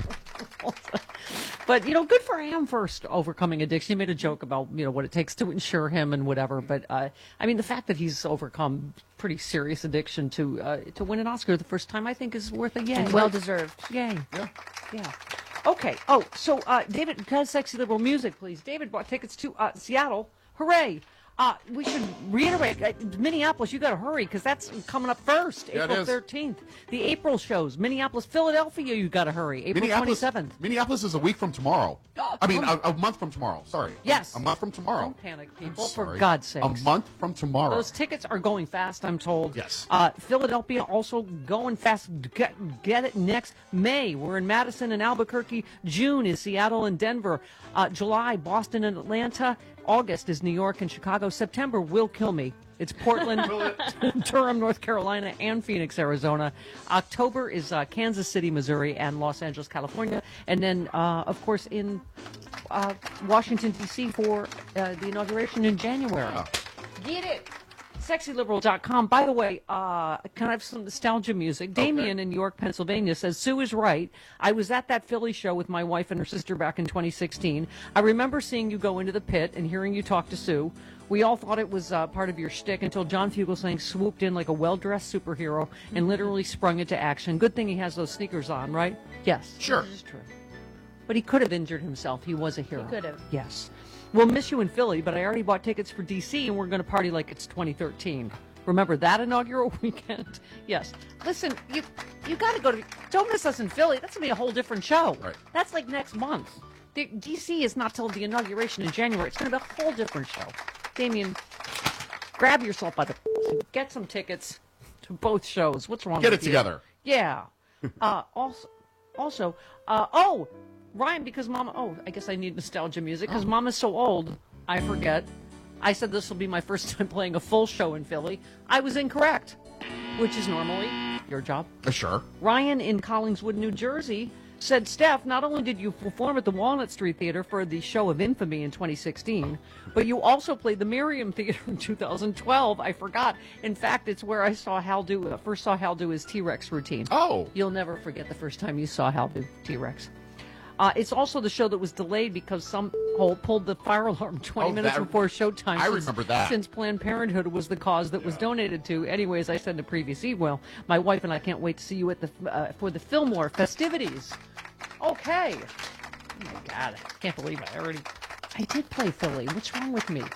But, you know, good for him for st- overcoming addiction. He made a joke about, you know, what it takes to insure him and whatever. But, uh, I mean, the fact that he's overcome pretty serious addiction to uh, to win an Oscar the first time, I think, is worth a yay. And well deserved. Yay. Yeah. Yeah. Okay. Oh, so, uh, David, kind of sexy liberal music, please. David bought tickets to uh, Seattle. Hooray. Uh, we should reiterate, uh, Minneapolis, you got to hurry because that's coming up first, Yeah, it April is. thirteenth. The April shows, Minneapolis, Philadelphia, you got to hurry, April Minneapolis, twenty-seventh. Minneapolis is a week from tomorrow. I mean, a, a month from tomorrow. Sorry. Yes. A month from tomorrow. Don't panic, people, for Sorry. God's sake. A month from tomorrow. Those tickets are going fast, I'm told. Yes. Uh, Philadelphia also going fast. Get, get it next May. We're in Madison and Albuquerque. June is Seattle and Denver. Uh, July, Boston and Atlanta. August is New York and Chicago. September will kill me. It's Portland, Durham, North Carolina, and Phoenix, Arizona. October is uh, Kansas City, Missouri, and Los Angeles, California. And then, uh, of course, in uh, Washington, D C for uh, the inauguration in January. Get it. sexy liberal dot com. By the way, uh, can I have some nostalgia music? Damien in York, Pennsylvania says, Sue is right. I was at that Philly show with my wife and her sister back in twenty sixteen. I remember seeing you go into the pit and hearing you talk to Sue. We all thought it was uh, part of your shtick until John Fugelsang swooped in like a well-dressed superhero and literally sprung into action. Good thing he has those sneakers on, right? Yes. Sure. This is true. But he could have injured himself. He was a hero. He could have. Yes. We'll miss you in Philly, but I already bought tickets for D C, and we're going to party like it's twenty thirteen. Remember that inaugural weekend? Yes. Listen, you you got to go to... Don't miss us in Philly. That's going to be a whole different show. Right. That's like next month. The, D C is not till the inauguration in January. It's going to be a whole different show. Damien, grab yourself by the... Get some tickets to both shows. What's wrong Get with it you? together. Yeah. uh, also, also uh, oh... Ryan, because Mama, oh, I guess I need nostalgia music, because oh. Mama's so old, I forget. I said this will be my first time playing a full show in Philly. I was incorrect, which is normally your job. Uh, sure. Ryan in Collingswood, New Jersey, said, Steph, not only did you perform at the Walnut Street Theater for the Show of Infamy in twenty sixteen, but you also played the Miriam Theater in two thousand twelve. I forgot. In fact, it's where I saw Hal do, uh, first saw Hal do his T-Rex routine. Oh. You'll never forget the first time you saw Hal do T-Rex. Uh, it's also the show that was delayed because some hole pulled the fire alarm twenty Oh, minutes that- before showtime. I since, remember that. Since Planned Parenthood was the cause that was donated to. Anyways, I said in a previous email, my wife and I can't wait to see you at the uh, for the Fillmore festivities. Okay. Oh my God, I can't believe I already. I did play Philly. What's wrong with me?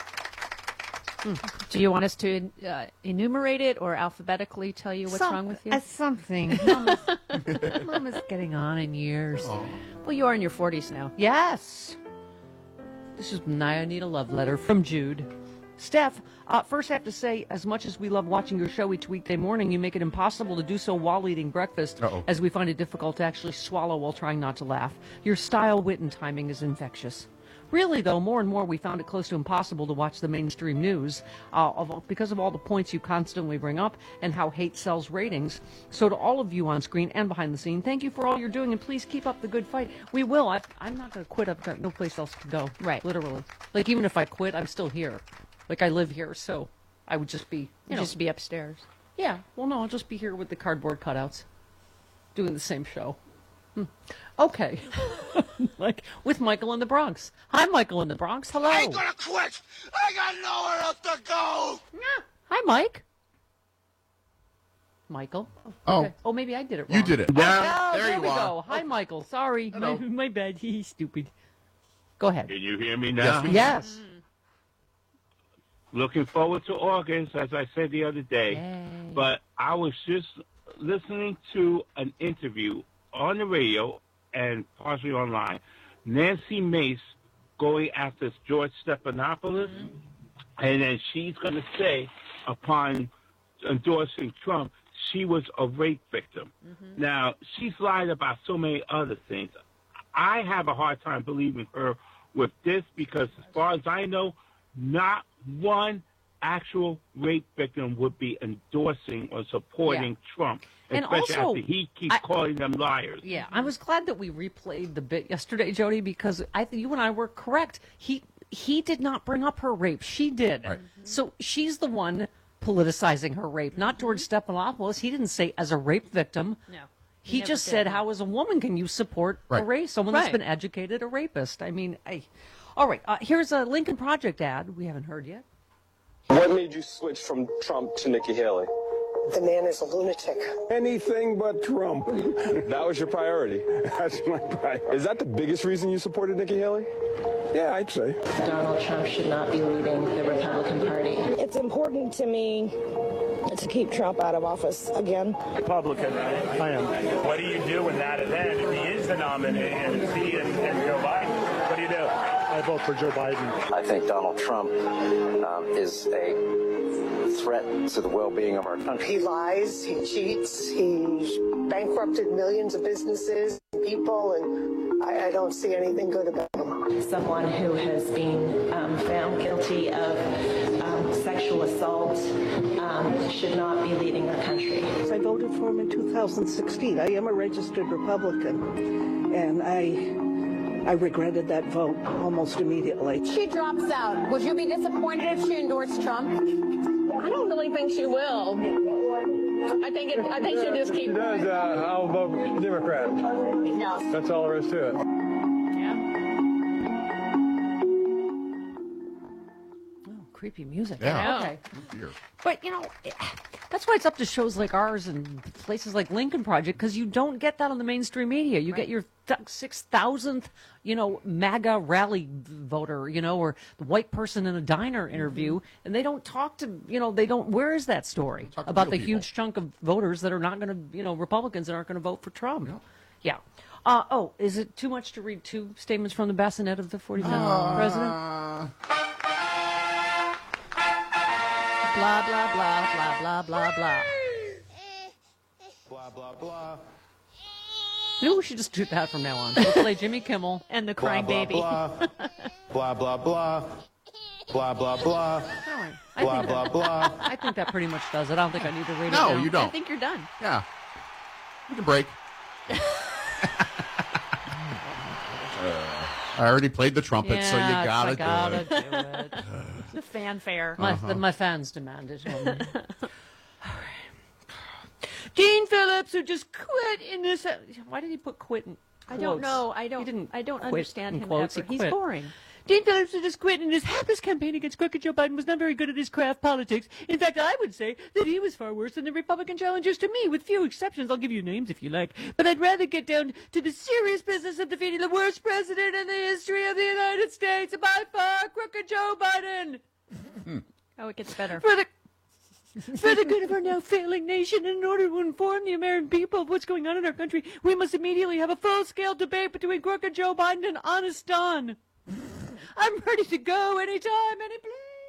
Do you want us to uh, enumerate it or alphabetically tell you what's Some- wrong with you? uh, something. Mama's, Mama's getting on in years. Well, you are in your forties now. Yes. This is I Need a Love Letter from Jude. Steph, uh, first I have to say, as much as we love watching your show each weekday morning, you make it impossible to do so while eating breakfast, Uh-oh. as we find it difficult to actually swallow while trying not to laugh. Your style, wit, and timing is infectious. Really, though, more and more we found it close to impossible to watch the mainstream news uh, of, because of all the points you constantly bring up and how hate sells ratings. So to all of you on screen and behind the scene, thank you for all you're doing, and please keep up the good fight. We will. I, I'm not going to quit. I've got no place else to go. Right. Literally. Like, even if I quit, I'm still here. Like, I live here, so I would just be, you You know. just be upstairs. Yeah. Well, no, I'll just be here with the cardboard cutouts, doing the same show. Hmm. Okay. Like, with Michael in the Bronx. Hi, Michael in the Bronx. Hello. I ain't gonna quit. I got nowhere else to go. Yeah. Hi, Mike. Michael. Oh. Okay. Oh, maybe I did it wrong. You did it. Oh, Yeah, no, there there you we are. go. Hi, Michael. Sorry. My, Hello. my bad. He's stupid. Go ahead. Can you hear me now? Yes, we can. Yes. Looking forward to August, as I said the other day. Yay. But I was just listening to an interview on the radio and partially online. Nancy Mace going after George Stephanopoulos, and then she's going to say, upon endorsing Trump, she was a rape victim. Now, she's lied about so many other things. I have a hard time believing her with this because, as far as I know, not one actual rape victim would be endorsing or supporting Yeah. Trump, And especially also, after he keeps I- calling them liars. Yeah, I was glad that we replayed the bit yesterday, Jody, because I think you and I were correct. He he did not bring up her rape. She did. Right. So she's the one politicizing her rape, not George Stephanopoulos. He didn't say as a rape victim. No. He never just did. said, how as a woman can you support a Right. rape? Someone that's Right. been educated, a rapist. I mean, I... All right, uh, here's a Lincoln Project ad we haven't heard yet. What made you switch from Trump to Nikki Haley? The man is a lunatic. Anything but Trump. That was your priority. That's my priority. Is that the biggest reason you supported Nikki Haley? Yeah, I'd say. Donald Trump should not be leading the Republican Party. It's important to me to keep Trump out of office again. Republican, right? I am. What do you do in that event if he is the nominee and it's he and, and Joe Biden? What do you do? I vote for Joe Biden. I think Donald Trump um, is a threat to the well-being of our country. He lies, he cheats, he bankrupted millions of businesses, people, and I, I don't see anything good about him. Someone who has been um, found guilty of um, sexual assault um, should not be leading our country. I voted for him in two thousand sixteen. I am a registered Republican, and I I regretted that vote almost immediately. She drops out. Would you be disappointed if she endorsed Trump? really think she will. I think it, I think she'll just keep. She does. Uh, I'll vote Democrat. No. That's all there is to it. Creepy music. Yeah. Okay. Oh, dear. But, you know, that's why it's up to shows like ours and places like Lincoln Project, because you don't get that on the mainstream media. You get your th- six thousandth, you know, MAGA rally voter, you know, or the white person in a diner interview, mm-hmm. and they don't talk to, you know, they don't, where is that story about the people. Huge chunk of voters that are not going to, you know, Republicans that aren't going to vote for Trump? Yeah. yeah. Uh, oh, is it too much to read two statements from the bassinet of the forty-fifth uh, president? Blah, blah, blah, blah, blah, blah, blah. Blah, blah, blah. Maybe we should just do that from now on. We'll play Jimmy Kimmel and the crying blah, baby. Blah, blah, blah, blah. Blah, blah, blah. I Blah, think blah, that, blah. I think that pretty much does it. I don't think I need to read No, it down. you don't. I think you're done. Yeah. You can break. I already played the trumpet, yeah, so you gotta, I gotta do it. do it. The fanfare. My, Uh-huh. the, my fans demand it. Dean Phillips, who just quit in this. Why did he put quit in quotes? I don't know. I don't. He didn't I don't quit understand in him quotes, ever. he He's quit. boring. Dean Phillips, who just quit in his hapless campaign against crooked Joe Biden, was not very good at his craft politics. In fact, I would say that he was far worse than the Republican challengers to me, with few exceptions. I'll give you names if you like. But I'd rather get down to the serious business of defeating the worst president in the history of the United States, by far, crooked Joe Biden. Oh, it gets better. For the For the good of our now failing nation, and in order to inform the American people of what's going on in our country, we must immediately have a full-scale debate between crooked Joe Biden and Honest Don. I'm ready to go anytime, any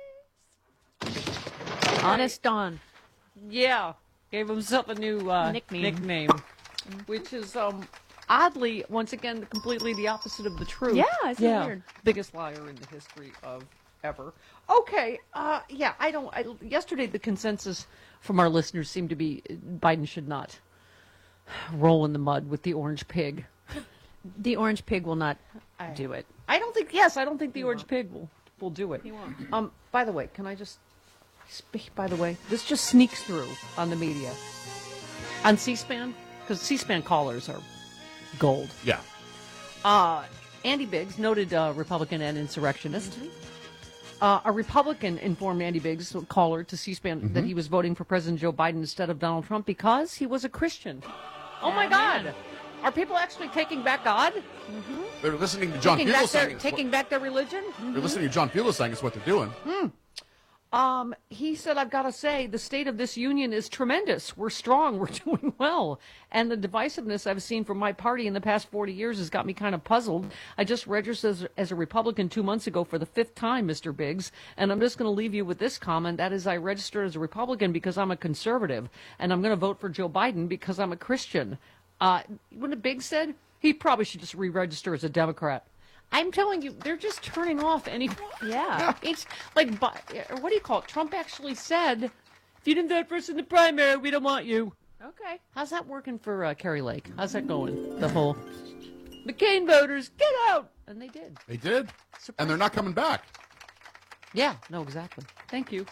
place. Honest Don. Yeah, gave himself a new uh, Nickname. nickname, which is um oddly, once again, completely the opposite of the truth. Yeah, isn't it yeah. weird? Biggest liar in the history of ever. Okay, uh, yeah, I don't. I, yesterday, the consensus from our listeners seemed to be Biden should not roll in the mud with the orange pig. The orange pig will not do it. I don't think. Yes, I don't think the orange won't. pig will will do it. He won't. Um. By the way, can I just speak? By the way, this just sneaks through on the media, on C-SPAN, because C-SPAN callers are gold. Yeah. Uh, Andy Biggs, noted uh, Republican and insurrectionist. Mm-hmm. Uh, a Republican informed Andy Biggs, a caller to C-SPAN, Mm-hmm. that he was voting for President Joe Biden instead of Donald Trump because he was a Christian. Oh, my God. Are people actually taking back God? Mm-hmm. They're listening to John taking back, Bugel their, saying it's taking what, back their religion? they're listening to John Bugel saying it's what they're doing. Hmm. Um, he said, I've got to say, the state of this union is tremendous. We're strong. We're doing well. And the divisiveness I've seen from my party in the past forty years has got me kind of puzzled. I just registered as, as a Republican two months ago for the fifth time, Mister Biggs. And I'm just going to leave you with this comment. That is, I registered as a Republican because I'm a conservative. And I'm going to vote for Joe Biden because I'm a Christian. Uh, when the Biggs said, he probably should just re-register as a Democrat. I'm telling you, they're just turning off any. Yeah. It's like, what do you call it? Trump actually said, if you didn't vote for us in the primary, we don't want you. Okay. How's that working for uh, Kerry Lake? How's that going? The whole McCain voters, get out! And they did. They did. And they're not coming back. Yeah, no, exactly. Thank you.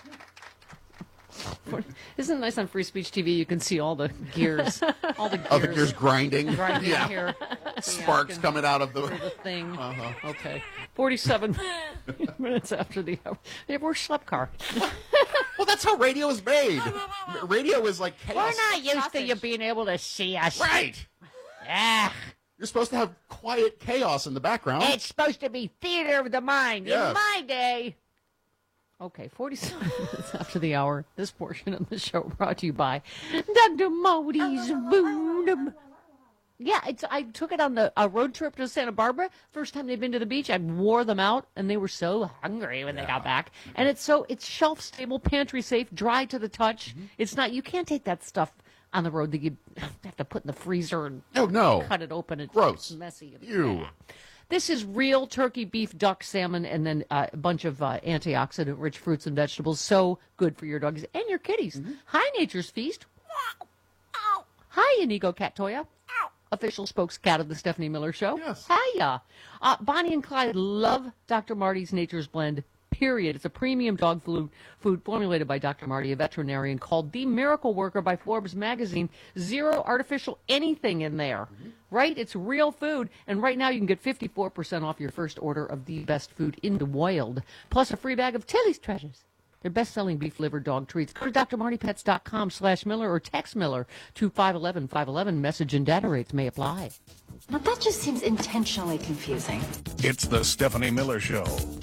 Isn't it nice on Free Speech T V? You can see all the gears, all the gears, Oh, the gears grinding. grinding Yeah. here. Sparks Yeah, coming out of the, for the thing. Uh-huh. Okay, forty-seven minutes after the hour. Yeah, we're Schleppcar. Well, that's how radio is made. Radio is like chaos. We're not used to you being able to see us. Right. Ah. You're supposed to have quiet chaos in the background. It's supposed to be theater of the mind. Yes. In my day. Okay, forty-seven minutes after the hour. This portion of the show brought to you by Doctor Modi's Boom. Yeah, it's. I took it on the a road trip to Santa Barbara. First time they've been to the beach, I wore them out, and they were so hungry when yeah. they got back. And it's so it's shelf stable, pantry safe, dry to the touch. Mm-hmm. It's not. You can't take that stuff on the road that you have to put in the freezer and oh no, cut it open. It's gross, messy. Ew. This is real turkey, beef, duck, salmon, and then uh, a bunch of uh, antioxidant-rich fruits and vegetables. So good for your dogs and your kitties. Mm-hmm. Hi, Nature's Feast. Hi, Inigo Catoya. Official spokescat of the Stephanie Miller Show. Yes. Hiya. Uh, Bonnie and Clyde love Doctor Marty's Nature's Blend Period. It's a premium dog food, food formulated by Doctor Marty, a veterinarian, called The Miracle Worker by Forbes magazine. Zero artificial anything in there, mm-hmm. right? It's real food. And right now you can get fifty-four percent off your first order of the best food in the wild, plus a free bag of Tilly's Treasures. Their best-selling beef-liver dog treats. Go to d r marty pets dot com slash Miller or text Miller to five one one five one one. Message and data rates may apply. Now that just seems intentionally confusing. It's the Stephanie Miller Show.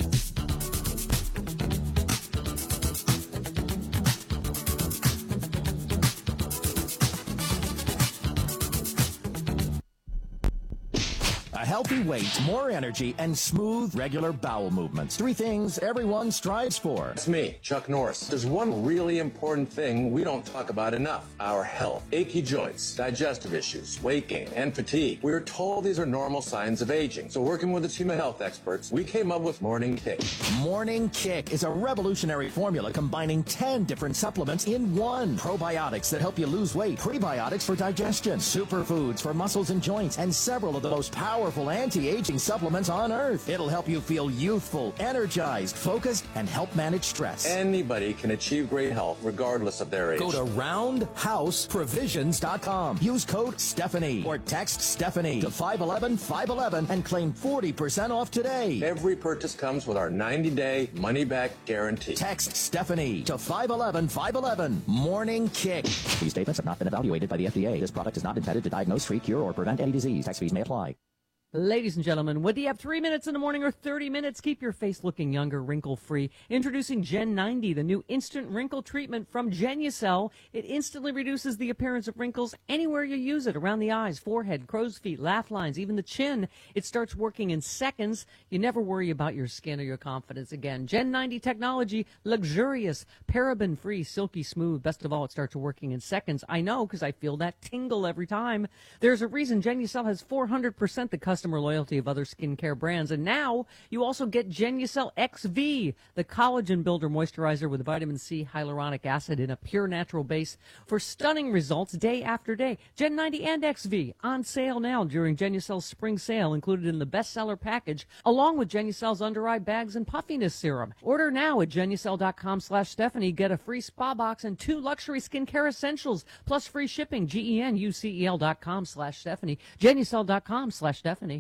A healthy weight, more energy, and smooth, regular bowel movements. Three things everyone strives for. It's me, Chuck Norris. There's one really important thing we don't talk about enough. Our health. Achy joints, digestive issues, weight gain, and fatigue. We are told these are normal signs of aging. So working with a team of health experts, we came up with Morning Kick. Morning Kick is a revolutionary formula combining ten different supplements in one. Probiotics that help you lose weight, prebiotics for digestion, superfoods for muscles and joints, and several of the most powerful anti-aging supplements on earth. It'll help you feel youthful, energized, focused, and help manage stress. Anybody can achieve great health regardless of their age. Go to roundhouse provisions dot com. Use code Stephanie or text Stephanie to five one one five one one and claim forty percent off today. Every purchase comes with our ninety-day money-back guarantee. Text Stephanie to five one one five one one. Morning Kick. These statements have not been evaluated by the F D A. This product is not intended to diagnose, treat, cure, or prevent any disease. Tax fees may apply. Ladies and gentlemen, whether you have three minutes in the morning or thirty minutes, keep your face looking younger, wrinkle-free. Introducing Gen ninety, the new instant wrinkle treatment from Genucel. It instantly reduces the appearance of wrinkles anywhere you use it, around the eyes, forehead, crow's feet, laugh lines, even the chin. It starts working in seconds. You never worry about your skin or your confidence again. Gen ninety technology, luxurious, paraben-free, silky smooth. Best of all, it starts working in seconds. I know, because I feel that tingle every time. There's a reason Genucel has four hundred percent the customer Customer loyalty of other skincare brands. And now you also get Genucel X V, the collagen builder moisturizer with vitamin C, hyaluronic acid, in a pure natural base for stunning results day after day. Gen ninety and X V on sale now during Genucel's spring sale, included in the bestseller package, along with Genucel's under eye bags and puffiness serum. Order now at Genucel dot com slash Stephanie. Get a free spa box and two luxury skincare essentials, plus free shipping. G E N U C E L dot com slash Stephanie. Genucel dot com slash Stephanie.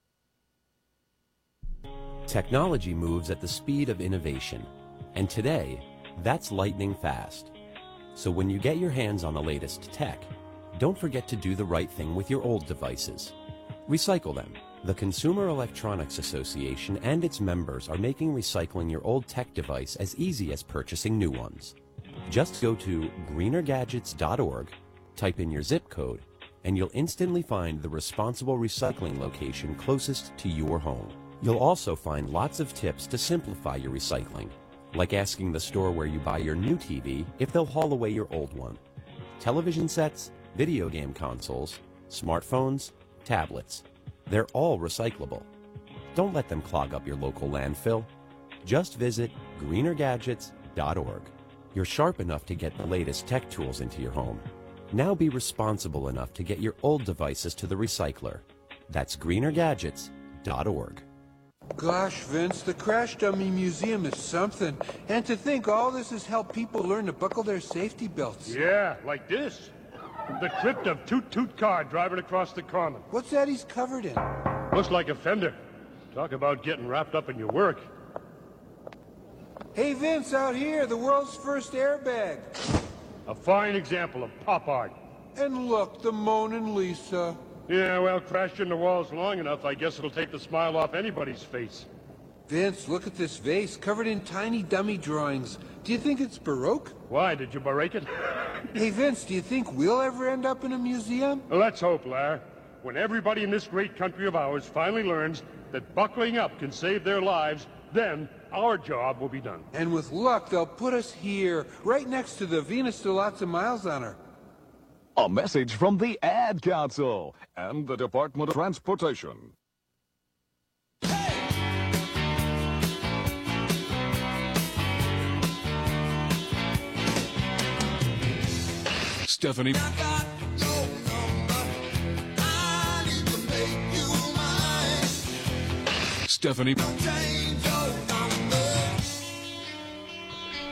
Technology moves at the speed of innovation, and today, that's lightning fast. So when you get your hands on the latest tech, don't forget to do the right thing with your old devices. Recycle them. The Consumer Electronics Association and its members are making recycling your old tech device as easy as purchasing new ones. Just go to greener gadgets dot org, type in your zip code, and you'll instantly find the responsible recycling location closest to your home. You'll also find lots of tips to simplify your recycling, like asking the store where you buy your new T V if they'll haul away your old one. Television sets, video game consoles, smartphones, tablets, they're all recyclable. Don't let them clog up your local landfill. Just visit greener gadgets dot org. You're sharp enough to get the latest tech tools into your home. Now be responsible enough to get your old devices to the recycler. That's greener gadgets dot org. Gosh, Vince, the Crash Dummy Museum is something. And to think all this has helped people learn to buckle their safety belts. Yeah, like this. The crypt of Toot Toot Car driving across the common. What's that he's covered in? Looks like a fender. Talk about getting wrapped up in your work. Hey, Vince, out here, the world's first airbag. A fine example of pop art. And look, the Mona Lisa. Yeah, well, crashed into walls long enough, I guess it'll take the smile off anybody's face. Vince, look at this vase, covered in tiny dummy drawings. Do you think it's Baroque? Why, did you break it? Hey, Vince, do you think we'll ever end up in a museum? Let's hope, Lar. When everybody in this great country of ours finally learns that buckling up can save their lives, then our job will be done. And with luck, they'll put us here, right next to the Venus to lots of miles on her. A message from the Ad Council and the Department of Transportation. Stephanie. Stephanie.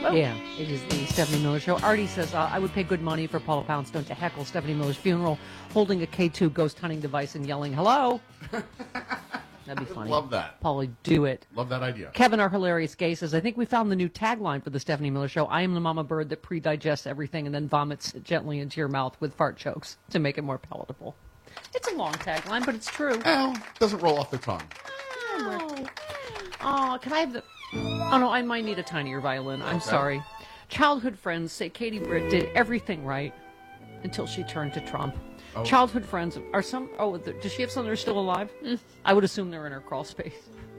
Yeah, it is the Stephanie Miller Show. Artie says, uh, I would pay good money for Paula Poundstone to heckle Stephanie Miller's funeral, holding a K two ghost hunting device and yelling, hello. That'd be funny. Love that. Paula, do it. Love that idea. Kevin, our hilarious gay, says, I think we found the new tagline for the Stephanie Miller Show. I am the mama bird that pre-digests everything and then vomits gently into your mouth with fart chokes to make it more palatable. It's a long tagline, but it's true. Well, doesn't roll off the tongue. Oh, oh can I have the... Oh, no, I might need a tinier violin. I'm Okay. sorry. Childhood friends say Katie Britt did everything right until she turned to Trump. Oh. Childhood friends are some... Oh, th- does she have some that are still alive? Mm. I would assume they're in her crawl space.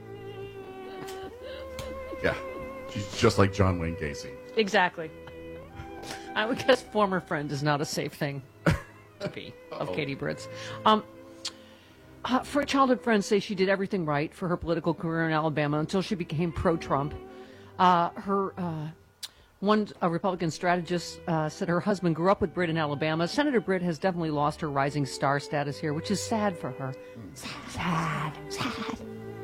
Yeah. She's just like John Wayne Gacy. Exactly. I would guess former friend is not a safe thing to be of Uh-oh. Katie Britt's. Um, uh, for childhood friends say she did everything right for her political career in Alabama until she became pro-Trump. Uh, her uh, one a Republican strategist uh, said her husband grew up with Britt in Alabama. Senator Britt has definitely lost her rising star status here, which is sad for her. Sad, sad, sad.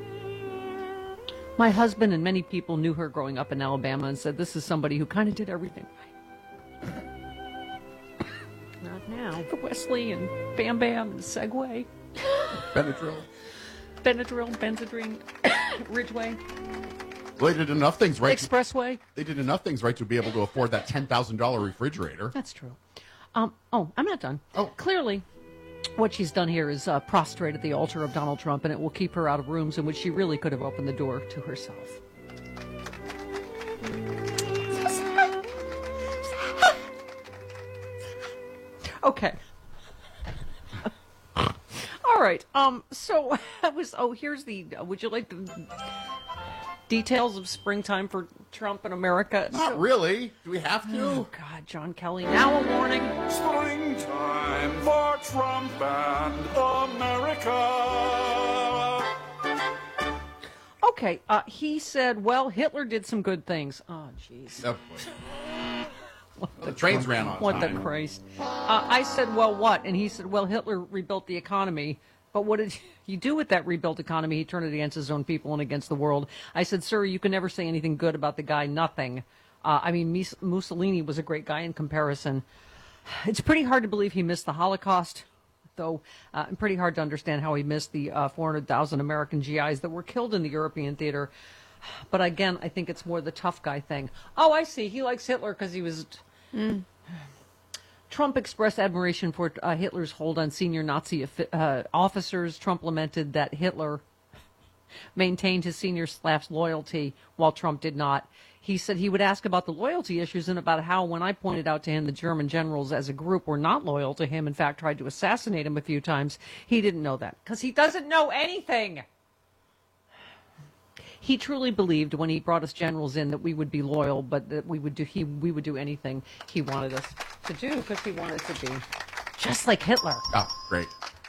My husband and many people knew her growing up in Alabama and said this is somebody who kind of did everything right. Not now. For Wesley and Bam Bam and Segway. Benadryl. Benadryl, Benzedrine, Ridgeway. Well, they did enough things right. Expressway. To, they did enough things right to be able to afford that ten thousand dollars refrigerator. That's true. Um, oh, I'm not done. Oh. Clearly, what she's done here is uh, prostrate at the altar of Donald Trump, and it will keep her out of rooms in which she really could have opened the door to herself. Okay. All right. Um. So I was. Oh, here's the. Uh, would you like the details of springtime for Trump in America? Not so, really. Do we have to? Oh God, John Kelly. Now a warning. Springtime for Trump and America. Okay. Uh, he said, "Well, Hitler did some good things." Oh, jeez. Oh, the trains ran on What time. the Christ? Uh, I said, well, what? And he said, well, Hitler rebuilt the economy. But what did he do with that rebuilt economy? He turned it against his own people and against the world. I said, sir, you can never say anything good about the guy. Nothing. Uh, I mean, Mussolini was a great guy in comparison. It's pretty hard to believe he missed the Holocaust, though, uh, and pretty hard to understand how he missed the uh, four hundred thousand American G Is that were killed in the European theater. But again, I think it's more the tough guy thing. Oh, I see. He likes Hitler because he was... Mm. Trump expressed admiration for uh, Hitler's hold on senior Nazi uh, officers. Trump lamented that Hitler maintained his senior staff's loyalty while Trump did not. He said he would ask about the loyalty issues and about how, when I pointed out to him the German generals as a group were not loyal to him, in fact tried to assassinate him a few times, he didn't know that because he doesn't know anything. He truly believed when he brought us generals in that we would be loyal, but that we would do he we would do anything he wanted us to do because he wanted to be just like Hitler. Oh, great.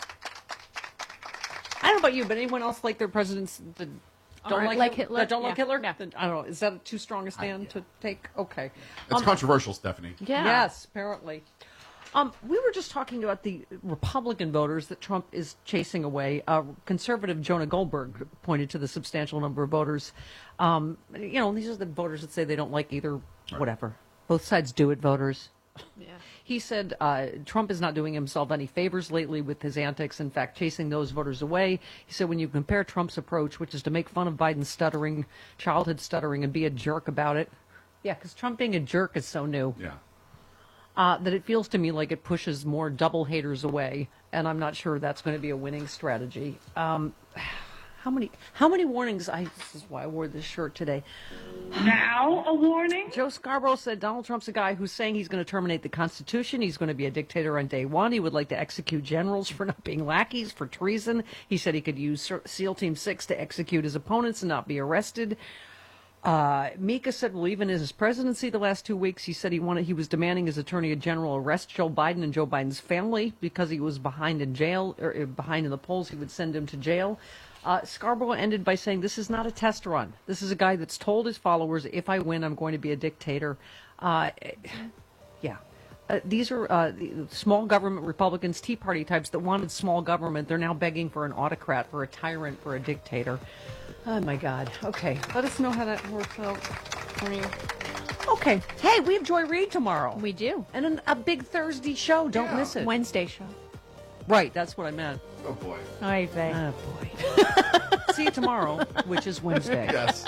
I don't know about you, but anyone else like their presidents that don't right, like, like Hitler? Hitler? That don't Yeah. like Hitler? Yeah. That- I don't know. Is that too strong a stand to take? Okay. It's Um, controversial, Stephanie. Yeah. Yes, apparently. Um, we were just talking about the Republican voters that Trump is chasing away. Uh, conservative Jonah Goldberg pointed to the substantial number of voters. Um, you know, these are the voters that say they don't like either, whatever. Both sides do it, voters. Yeah. He said uh, Trump is not doing himself any favors lately with his antics, in fact, chasing those voters away. He said when you compare Trump's approach, which is to make fun of Biden's stuttering, childhood stuttering, and be a jerk about it. Yeah, because Trump being a jerk is so new. Yeah. Uh, that it feels to me like it pushes more double haters away, and I'm not sure that's going to be a winning strategy. Um, how many how many warnings? I this is why I wore this shirt today. Now a warning? Joe Scarborough said Donald Trump's a guy who's saying he's going to terminate the Constitution. He's going to be a dictator on day one. He would like to execute generals for not being lackeys, for treason. He said he could use SEAL Team six to execute his opponents and not be arrested. Uh, Mika said, well, even in his presidency the last two weeks, he said he wanted, he was demanding his attorney general arrest Joe Biden and Joe Biden's family because he was behind in jail, or uh, behind in the polls. He would send him to jail. Uh, Scarborough ended by saying, this is not a test run. This is a guy that's told his followers, if I win, I'm going to be a dictator. Uh, yeah. Uh, these are uh, the small government Republicans, Tea Party types that wanted small government. They're now begging for an autocrat, for a tyrant, for a dictator. Oh, my God. Okay. Let us know how that works out for you. Okay. Hey, we have Joy Reid tomorrow. We do. And an, a big Thursday show. Don't Yeah. miss it. Wednesday show. Right, that's what I meant. Oh, boy. Oy vey. Oh, boy. See you tomorrow, which is Wednesday. Yes.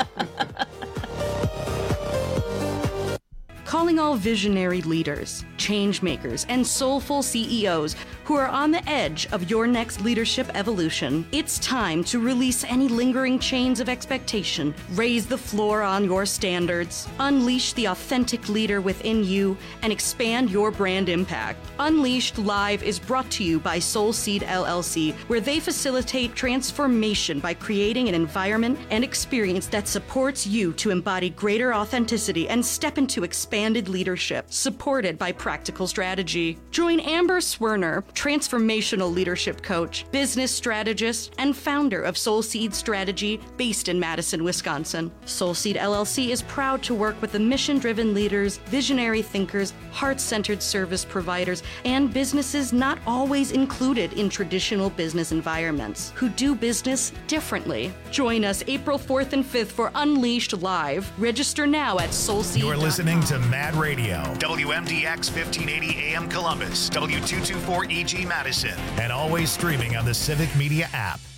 Calling all visionary leaders, change makers, and soulful C E Os who are on the edge of your next leadership evolution. It's time to release any lingering chains of expectation, raise the floor on your standards, unleash the authentic leader within you, and expand your brand impact. Unleashed Live is brought to you by Soulseed L L C, where they facilitate transformation by creating an environment and experience that supports you to embody greater authenticity and step into expanded leadership, supported by practical strategy. Join Amber Swerner, transformational leadership coach, business strategist, and founder of Soulseed Strategy, based in Madison, Wisconsin. Soulseed L L C is proud to work with the mission-driven leaders, visionary thinkers, heart-centered service providers, and businesses not always included in traditional business environments who do business differently. Join us April fourth and fifth for Unleashed Live. Register now at soulseed dot com. You're listening to Mad Radio, W M D X fifteen eighty A M Columbus, W two twenty-four E G Madison, and always streaming on the Civic Media app.